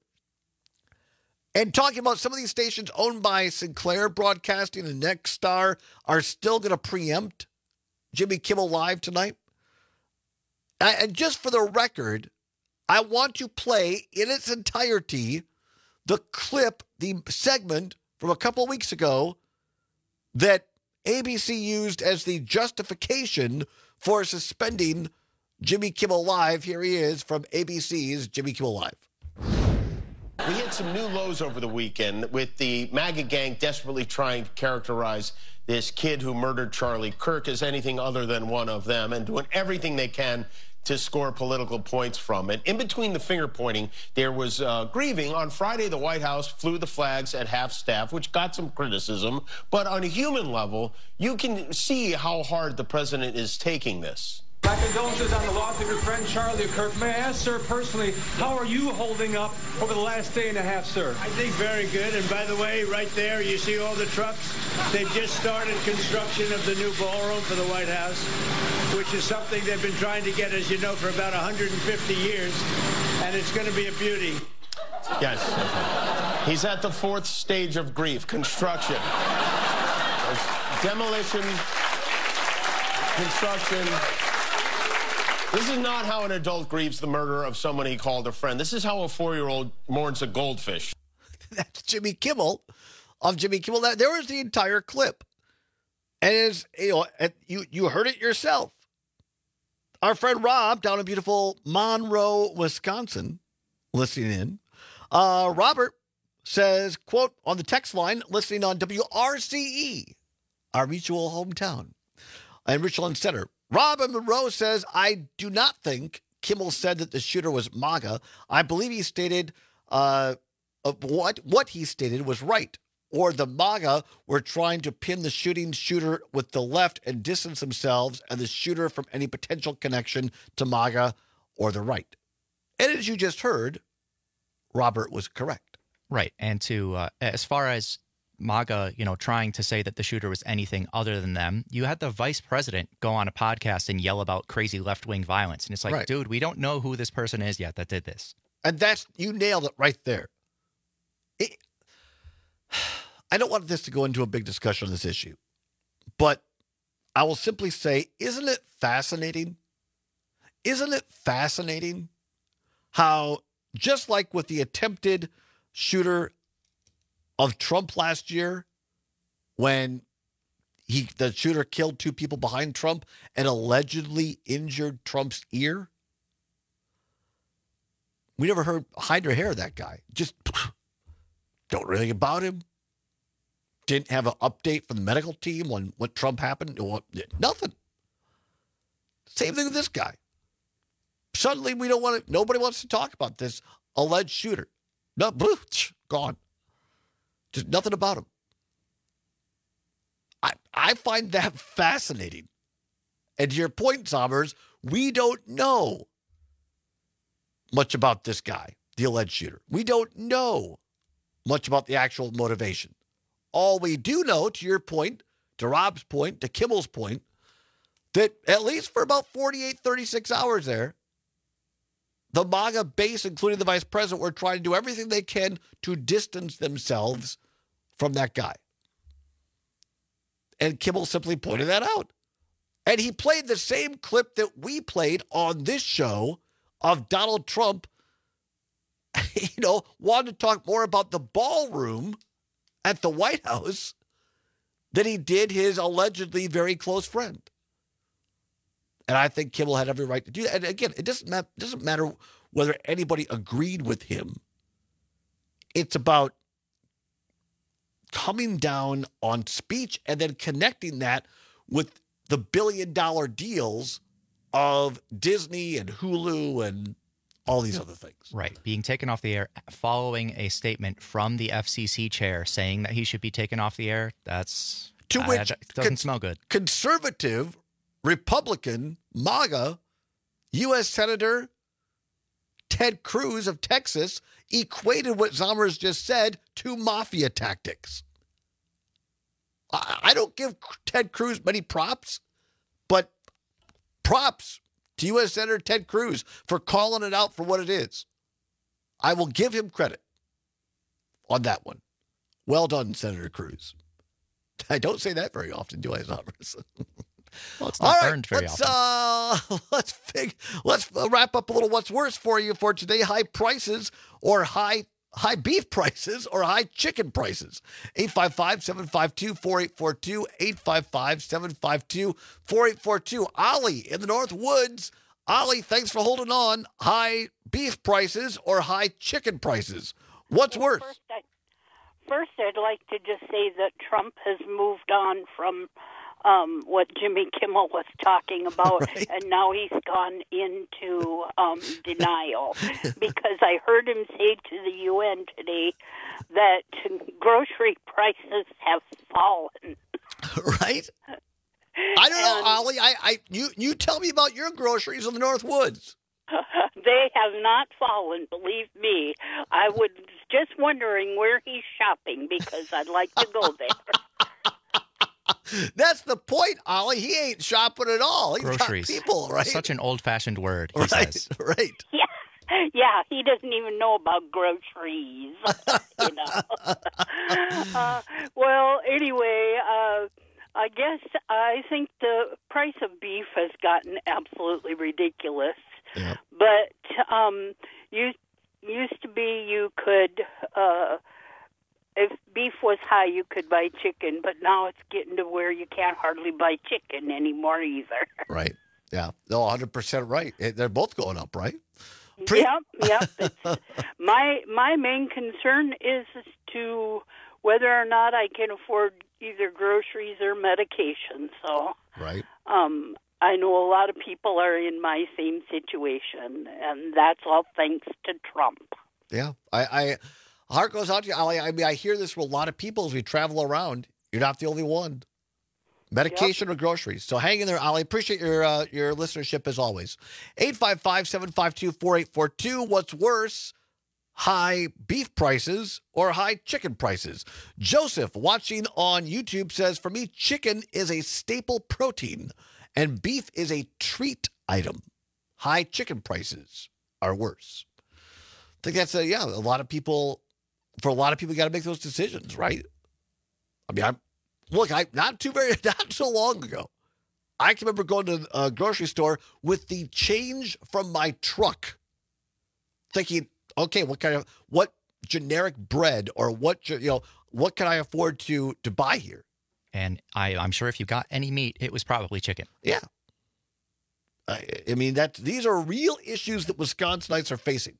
And talking about some of these stations owned by Sinclair Broadcasting and Nexstar are still going to preempt Jimmy Kimmel Live tonight. And just for the record, I want to play in its entirety the clip, the segment from a couple of weeks ago that A B C used as the justification for suspending Jimmy Kimmel Live. Here he is from A B C's Jimmy Kimmel Live. We hit some new lows over the weekend with the MAGA gang desperately trying to characterize this kid who murdered Charlie Kirk as anything other than one of them and doing everything they can to score political points from it. In between the finger pointing, there was uh, grieving. On Friday, the White House flew the flags at half-staff, which got some criticism. But on a human level, you can see how hard the president is taking this. My condolences on the loss of your friend Charlie Kirk. May I ask, sir, personally, how are you holding up over the last day and a half, sir? I think very good. And by the way, right there, you see all the trucks? They've just started construction of the new ballroom for the White House, which is something they've been trying to get, as you know, for about one hundred fifty years. And it's going to be a beauty. Yes. He's at the fourth stage of grief, construction. There's demolition, construction. This is not how an adult grieves the murder of someone he called a friend. This is how a four-year-old mourns a goldfish. That's Jimmy Kimmel of Jimmy Kimmel. There was the entire clip. And as you know, you, you heard it yourself. Our friend Rob down in beautiful Monroe, Wisconsin, listening in. Uh, Robert says, quote, on the text line, listening on W R C E, our mutual hometown, in Richland Center. Rob in Monroe says, I do not think Kimmel said that the shooter was MAGA. I believe he stated uh, what what he stated was right, or the MAGA were trying to pin the shooting shooter with the left and distance themselves and the shooter from any potential connection to MAGA or the right. And as you just heard, Robert was correct. Right. And to uh, as far as MAGA, you know, trying to say that the shooter was anything other than them, you had the vice president go on a podcast and yell about crazy left-wing violence. And it's like, right. Dude, we don't know who this person is yet that did this. And that's, you nailed it right there. It, I don't want this to go into a big discussion on this issue, but I will simply say, isn't it fascinating? Isn't it fascinating how, just like with the attempted shooter of Trump last year, when he the shooter killed two people behind Trump and allegedly injured Trump's ear, we never heard hide or hair of that guy. Just don't really about him. Didn't have an update from the medical team on what Trump happened. Nothing. Same thing with this guy. Suddenly we don't want to, nobody wants to talk about this alleged shooter. No, gone. Just nothing about him. I I find that fascinating. And to your point, Sommers, we don't know much about this guy, the alleged shooter. We don't know much about the actual motivation. All we do know, to your point, to Rob's point, to Kimmel's point, that at least for about forty-eight, thirty-six hours there, the MAGA base, including the vice president, were trying to do everything they can to distance themselves from that guy. And Kimmel simply pointed that out. And he played the same clip that we played on this show of Donald Trump, you know, wanted to talk more about the ballroom at the White House than he did his allegedly very close friend. And I think Kimmel had every right to do that. And again, it doesn't matter, doesn't matter whether anybody agreed with him. It's about coming down on speech and then connecting that with the billion dollar deals of Disney and Hulu and all these other things. Right. Being taken off the air following a statement from the F C C chair saying that he should be taken off the air. That's to uh, which that doesn't con- smell good. Conservative, Republican, MAGA, U S Senator Ted Cruz of Texas equated what Zommers just said to mafia tactics. I, I don't give Ted Cruz many props, but props to U S Senator Ted Cruz for calling it out for what it is. I will give him credit on that one. Well done, Senator Cruz. I don't say that very often, do I, Zommers? Well, it's not All burned right, very let's, often. Uh, let's fig- let's wrap up a little what's worse for you for today. High prices or high high beef prices or high chicken prices? eight five five, seven five two, four eight four two, eight five five, seven five two, four eight four two. Ollie in the North Woods. Ollie, thanks for holding on. High beef prices or high chicken prices? What's worse? First, I, first, I'd like to just say that Trump has moved on from um, what Jimmy Kimmel was talking about, right. And now he's gone into um, denial because I heard him say to the U N today that grocery prices have fallen. Right? I don't know, Ollie. I, I, you, you tell me about your groceries in the North Woods. They have not fallen, believe me. I was just wondering where he's shopping because I'd like to go there. That's the point, Ollie. He ain't shopping at all. He's Groceries. got people, right? Such an old-fashioned word, he right, says. Right. Yeah. Yeah, he doesn't even know about groceries, you know. uh, well, anyway, uh, I guess I think the price of beef has gotten absolutely ridiculous. Yeah. But um, used used to be you could, uh, if beef was high, you could buy chicken. But now it's getting to where you can't hardly buy chicken anymore either. Right. Yeah. No, one hundred percent right. They're both going up, right? Pre- yep. Yep. It's, my my main concern is to whether or not I can afford either groceries or medication. So. Right. Um. I know a lot of people are in my same situation, and that's all thanks to Trump. Yeah. I, I heart goes out to you, Ollie. I mean, I hear this from a lot of people as we travel around. You're not the only one. Medication yep. or groceries. So hang in there, Ollie. Appreciate your uh, your listenership as always. eight five five, seven five two, four eight four two. What's worse, high beef prices or high chicken prices? Joseph, watching on YouTube, says, for me, chicken is a staple protein. And beef is a treat item. High chicken prices are worse. I think that's a, yeah, a lot of people, for a lot of people, got to make those decisions, right? I mean, I'm, look, I not too very, not so long ago, I can remember going to a grocery store with the change from my truck, thinking, okay, what kind of, what generic bread or what, you know, what can I afford to to buy here? And I, I'm sure if you got any meat, it was probably chicken. Yeah. I, I mean, that these are real issues that Wisconsinites are facing.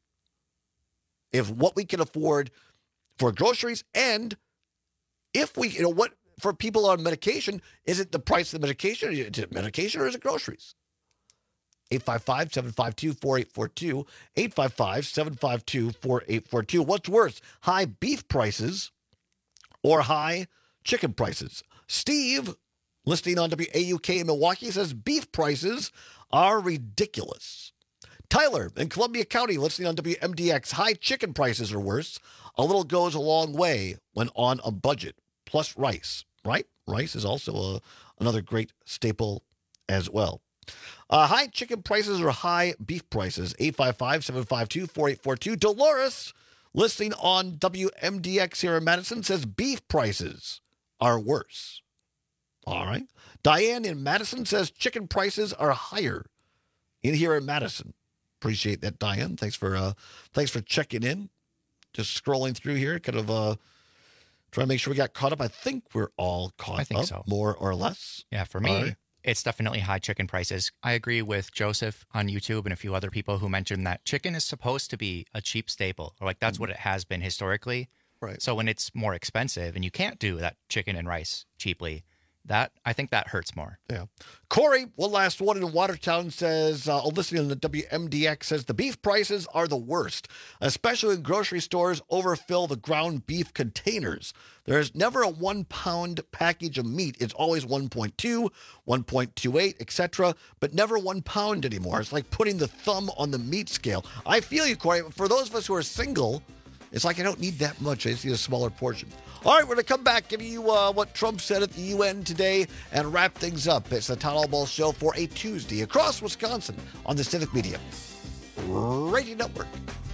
If what we can afford for groceries and if we, you know, what for people on medication, is it the price of the medication? Is it medication or is it groceries? eight five five, seven five two, four eight four two, eight five five, seven five two, four eight four two. What's worse, high beef prices or high chicken prices? Steve, listening on W A U K in Milwaukee, says beef prices are ridiculous. Tyler in Columbia County, listening on W M D X, high chicken prices are worse. A little goes a long way when on a budget. Plus rice, right? Rice is also a, another great staple as well. Uh, high chicken prices or high beef prices? eight five five, seven five two, four eight four two. Dolores, listening on W M D X here in Madison, says beef prices are worse. All right. Diane in Madison says chicken prices are higher in here in Madison. Appreciate that, Diane. Thanks for uh, thanks for checking in. Just scrolling through here, kind of uh, trying to make sure we got caught up. I think we're all caught I think up, so. more or less. Yeah, for me, right. It's definitely high chicken prices. I agree with Joseph on YouTube and a few other people who mentioned that chicken is supposed to be a cheap staple, or like that's mm-hmm. what it has been historically. Right. So when it's more expensive and you can't do that chicken and rice cheaply, that I think that hurts more. Yeah. Corey, one last one in Watertown, says, uh, listening to the W M D X, says the beef prices are the worst, especially when grocery stores overfill the ground beef containers. There's never a one pound package of meat. It's always one point two, one point two eight, et cetera, but never one pound anymore. It's like putting the thumb on the meat scale. I feel you, Corey. For those of us who are single, it's like I don't need that much. I just need a smaller portion. All right, we're going to come back, give you uh, what Trump said at the U N today, and wrap things up. It's the Town Hall Ball Show for a Tuesday across Wisconsin on the Civic Media Radio Network.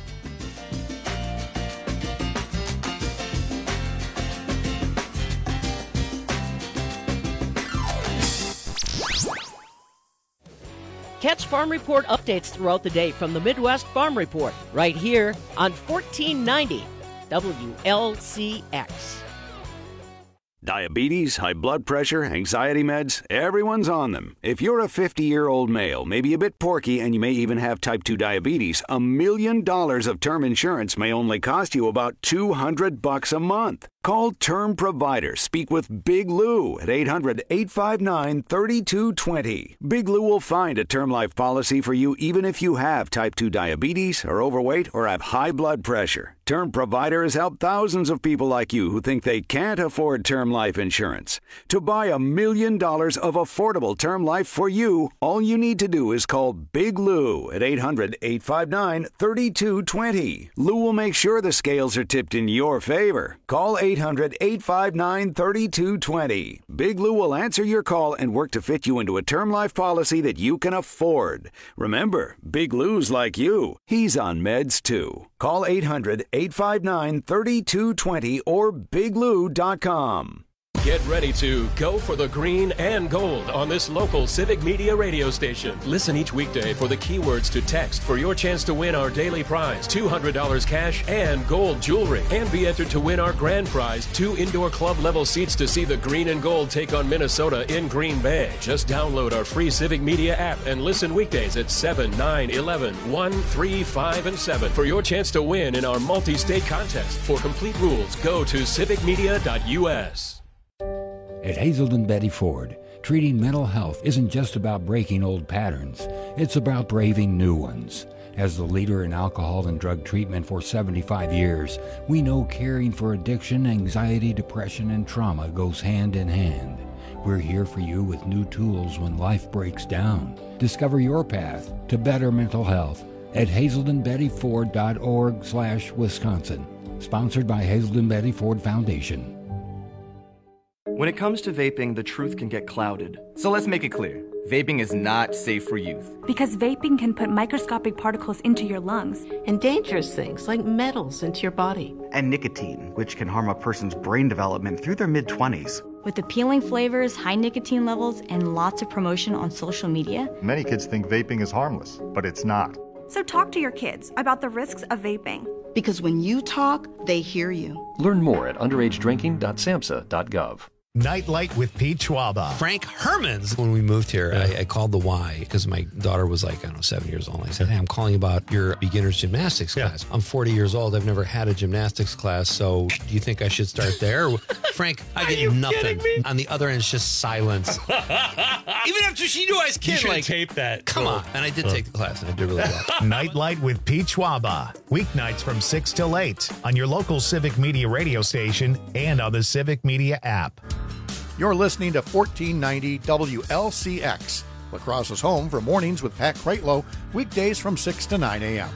Catch Farm Report updates throughout the day from the Midwest Farm Report right here on fourteen ninety W L C X. Diabetes, high blood pressure, anxiety meds, everyone's on them. If you're a fifty-year-old male, maybe a bit porky, and you may even have type two diabetes, a million dollars of term insurance may only cost you about two hundred bucks a month. Call Term Provider. Speak with Big Lou at eight hundred, eight five nine, three two two zero. Big Lou will find a term life policy for you even if you have type two diabetes, are overweight, or have high blood pressure. Term Provider has helped thousands of people like you who think they can't afford term life insurance. To buy a million dollars of affordable term life for you, all you need to do is call Big Lou at eight hundred, eight five nine, three two two zero. Lou will make sure the scales are tipped in your favor. Call eight hundred, eight five nine, three two two zero. Big Lou will answer your call and work to fit you into a term life policy that you can afford. Remember, Big Lou's like you. He's on meds too. Call eight hundred, eight five nine, three two two zero or big lou dot com. Get ready to go for the green and gold on this local Civic Media radio station. Listen each weekday for the keywords to text for your chance to win our daily prize, two hundred dollars cash and gold jewelry. And be entered to win our grand prize, two indoor club level seats to see the green and gold take on Minnesota in Green Bay. Just download our free Civic Media app and listen weekdays at seven, nine, eleven, one, three, five, and seven for your chance to win in our multi-state contest. For complete rules, go to civic media dot U S. At Hazelden Betty Ford, treating mental health isn't just about breaking old patterns. It's about braving new ones. As the leader in alcohol and drug treatment for seventy-five years, we know caring for addiction, anxiety, depression, and trauma goes hand in hand. We're here for you with new tools when life breaks down. Discover your path to better mental health at hazelden betty ford dot org slash Wisconsin. Sponsored by Hazelden Betty Ford Foundation. When it comes to vaping, the truth can get clouded. So let's make it clear. Vaping is not safe for youth. Because vaping can put microscopic particles into your lungs. And dangerous things like metals into your body. And nicotine, which can harm a person's brain development through their mid-twenties. With appealing flavors, high nicotine levels, and lots of promotion on social media. Many kids think vaping is harmless, but it's not. So talk to your kids about the risks of vaping. Because when you talk, they hear you. Learn more at underage drinking dot samhsa dot gov. Nightlight with Pete Schwaba. Frank Hermans. When we moved here, yeah. I, I called the Y because my daughter was like, I don't know, seven years old. I said, hey, I'm calling about your beginner's gymnastics yeah. class. I'm forty years old. I've never had a gymnastics class. So do you think I should start there? Frank, I get nothing. On the other end, it's just silence. Even after she knew I was kidding. You should like, tape that. Come oh. on. And I did oh. take the class, and I did really well. Nightlight with Pete Schwaba. Weeknights from six till eight on your local Civic Media radio station and on the Civic Media app. You're listening to fourteen ninety W L C X, La Crosse's home for mornings with Pat Kreitlow, weekdays from six to nine a.m.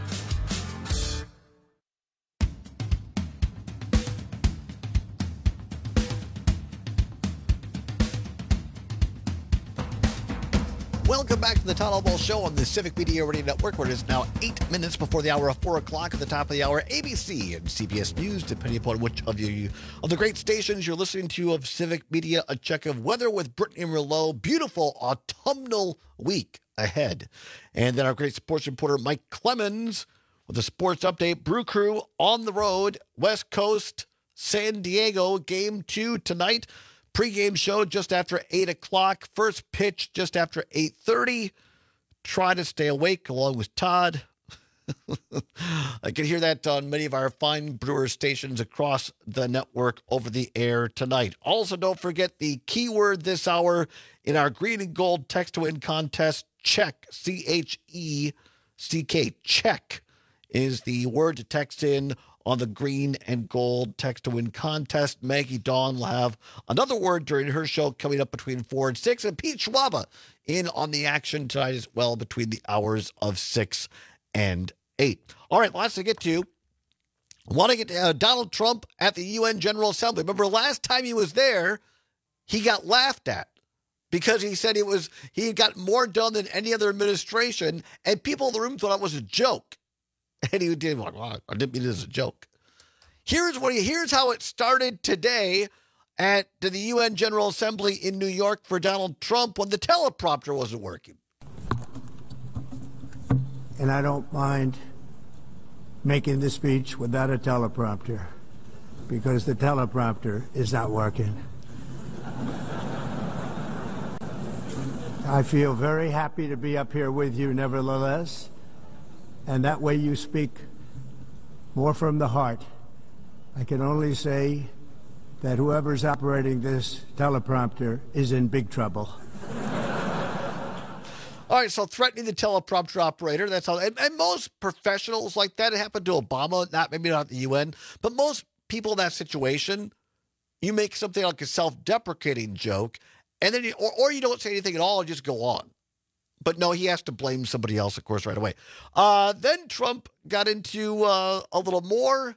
Welcome back to the Todd Ball Show on the Civic Media Radio Network, where it is now eight minutes before the hour of four o'clock. At the top of the hour, A B C and C B S News, depending upon which of you of the great stations you're listening to of Civic Media. A check of weather with Brittany Merlot. Beautiful autumnal week ahead. And then our great sports reporter, Mike Clemens, with a sports update. Brew Crew on the road, West Coast, San Diego, game two tonight. Pre-game show just after eight o'clock. First pitch just after eight thirty. Try to stay awake along with Todd. I can hear that on many of our fine brewer stations across the network over the air tonight. Also, don't forget the keyword this hour in our green and gold text to win contest. Check, C H E C K. Check is the word to text in on the green and gold text to win contest. Maggie Dawn will have another word during her show coming up between four and six. And Pete Schwaba in on the action tonight as well between the hours of six and eight. All right, lots to get to. I want to get to uh, Donald Trump at the U N General Assembly. Remember last time he was there, he got laughed at because he said it was he had got more done than any other administration, and people in the room thought it was a joke. And he did like, well, I didn't mean it as a joke. Here's what he, here's how it started today at the U N General Assembly in New York for Donald Trump when the teleprompter wasn't working. And I don't mind making the speech without a teleprompter. because the teleprompter is not working. I feel very happy to be up here with you nevertheless, and that way you speak more from the heart. I can only say that whoever's operating this teleprompter is in big trouble. All right, so threatening the teleprompter operator, that's how, and, and most professionals like that, it happened to Obama, not maybe not the U N, but most people in that situation, you make something like a self-deprecating joke, and then you, or, or you don't say anything at all and just go on. But no, he has to blame somebody else, of course, right away. Uh, then Trump got into uh, a little more.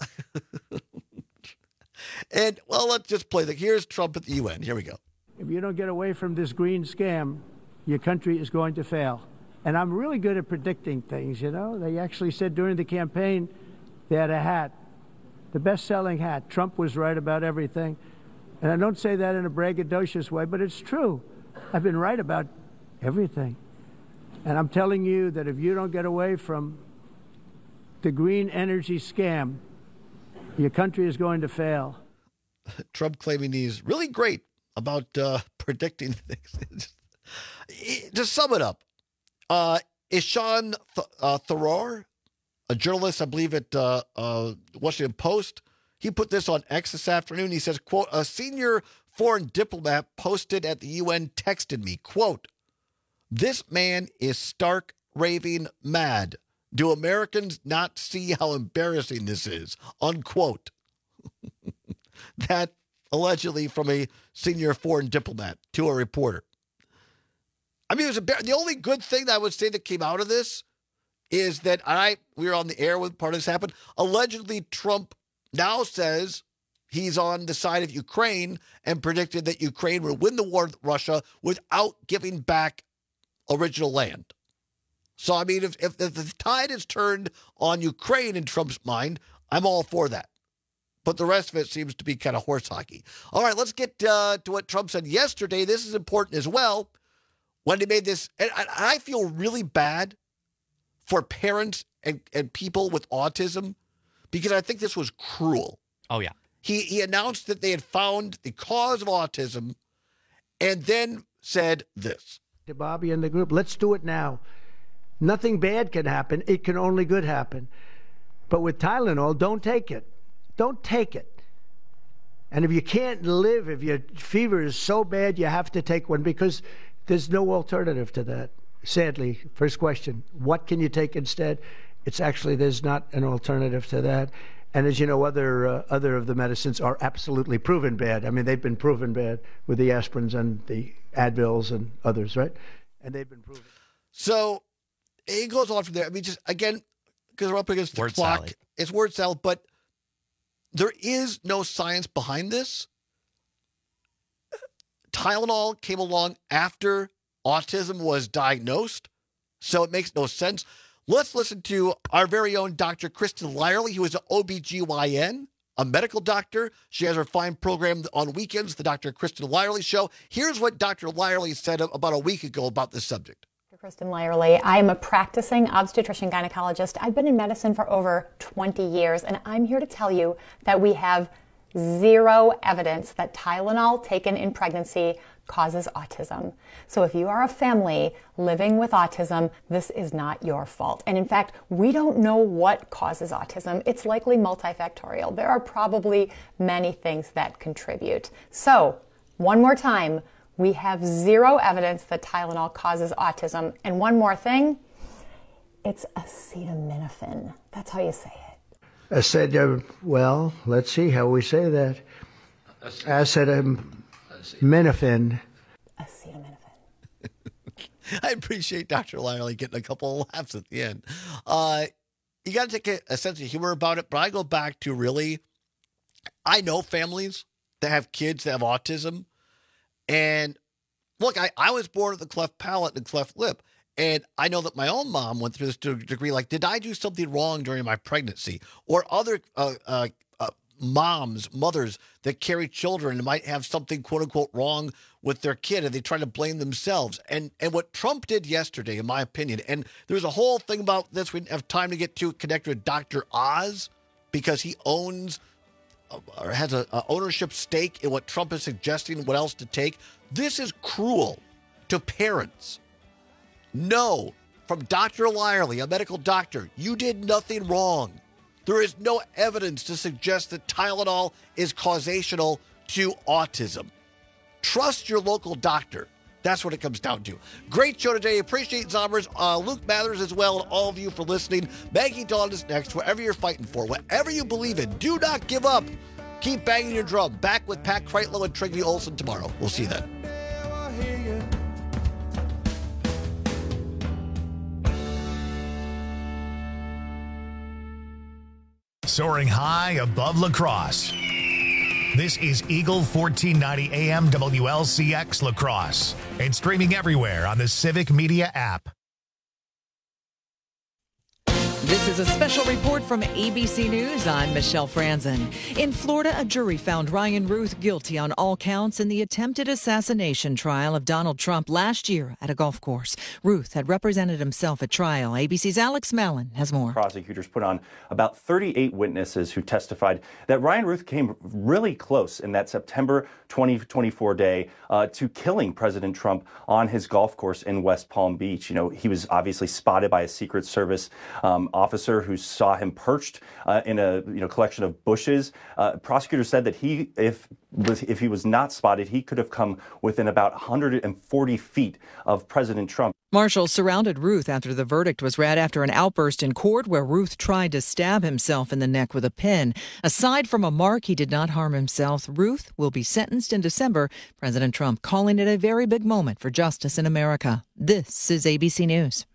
And, well, let's just play the, here's Trump at the U N. Here we go. If you don't get away from this green scam, your country is going to fail. And I'm really good at predicting things, you know. They actually said during the campaign they had a hat, the best-selling hat. Trump was right about everything. And I don't say that in a braggadocious way, but it's true. I've been right about everything. And I'm telling you that if you don't get away from the green energy scam, your country is going to fail. Trump claiming he's really great about uh, predicting things. To sum it up, uh, Ishan Th- uh, Tharoor, a journalist, I believe, at uh, uh, Washington Post, he put this on X this afternoon. He says, quote, a senior foreign diplomat posted at the U N texted me, quote, this man is stark raving mad. Do Americans not see how embarrassing this is? Unquote. That allegedly from a senior foreign diplomat to a reporter. I mean, it was a, the only good thing that I would say that came out of this is that I we were on the air when part of this happened. Allegedly, Trump now says he's on the side of Ukraine and predicted that Ukraine would win the war with Russia without giving back original land. So, I mean, if, if, if the tide is turned on Ukraine in Trump's mind, I'm all for that. But the rest of it seems to be kind of horse hockey. All right, let's get uh, to what Trump said yesterday. This is important as well. When he made this, and I feel really bad for parents and, and people with autism because I think this was cruel. Oh, yeah. He he announced that they had found the cause of autism and then said this. To Bobby and the group, let's do it now. Nothing bad can happen. It can only good happen. But with Tylenol, don't take it. Don't take it. And if you can't live, if your fever is so bad, you have to take one because there's no alternative to that. Sadly, first question, what can you take instead? It's actually, there's not an alternative to that. And as you know, other uh, other of the medicines are absolutely proven bad. I mean, they've been proven bad with the aspirins and the Advils and others, right? And they've been proven. So it goes on from there. I mean, just again, because we're up against the word clock. salad. It's word salad, but there is no science behind this. Tylenol came along after autism was diagnosed, so it makes no sense. Let's listen to our very own Doctor Kristen Lyerly, who is an O B G Y N, a medical doctor. She has her fine program on weekends, the Doctor Kristen Lyerly Show. Here's what Doctor Lyerly said about a week ago about this subject. Kristen Lyerly. I am a practicing obstetrician gynecologist. I've been in medicine for over twenty years, and I'm here to tell you that we have zero evidence that Tylenol taken in pregnancy causes autism. So if you are a family living with autism, this is not your fault. And in fact, we don't know what causes autism. It's likely multifactorial. There are probably many things that contribute. So one more time, we have zero evidence that Tylenol causes autism. And one more thing, it's acetaminophen. That's how you say it. I said, uh, well, let's see how we say that. Acetaminophen. Acetaminophen. I appreciate Doctor Lyerly getting a couple of laughs at the end. Uh, you got to take a, a sense of humor about it, but I go back to really, I know families that have kids that have autism. And look, I, I was born with a cleft palate and cleft lip. And I know that my own mom went through this to a degree. Like, did I do something wrong during my pregnancy? Or other uh, uh, uh, moms, mothers that carry children and might have something, quote unquote, wrong with their kid, and they try to blame themselves. And and what Trump did yesterday, in my opinion, and there was a whole thing about this we didn't have time to get to, connect with Doctor Oz, because he owns or has a, a ownership stake in what Trump is suggesting, what else to take. This is cruel to parents. No, from Doctor Lyerly, a medical doctor, you did nothing wrong. There is no evidence to suggest that Tylenol is causational to autism. Trust your local doctor. That's what it comes down to. Great show today. Appreciate Zombers, uh, Luke Mathers as well, and all of you for listening. Maggie Dawn is next. Whatever you're fighting for, whatever you believe in, do not give up. Keep banging your drum. Back with Pat Kreitlow and Trigny Olson tomorrow. We'll see you then. Soaring high above La Crosse. This is Eagle fourteen ninety A M W L C X La Crosse and streaming everywhere on the Civic Media app. This is a special report from A B C News. I'm Michelle Franzen. In Florida, a jury found Ryan Ruth guilty on all counts in the attempted assassination trial of Donald Trump last year at a golf course. Ruth had represented himself at trial. A B C's Alex Mallon has more. Prosecutors put on about thirty-eight witnesses who testified that Ryan Ruth came really close in that September twenty twenty-four day uh, to killing President Trump on his golf course in West Palm Beach. You know, he was obviously spotted by a Secret Service um, officer who saw him perched uh, in a you know collection of bushes. Uh, prosecutors said that he, if if he was not spotted, he could have come within about one hundred forty feet of President Trump. Marshals surrounded Ruth after the verdict was read after an outburst in court where Ruth tried to stab himself in the neck with a pin. Aside from a mark, he did not harm himself. Ruth will be sentenced in December. President Trump calling it a very big moment for justice in America. This is A B C News.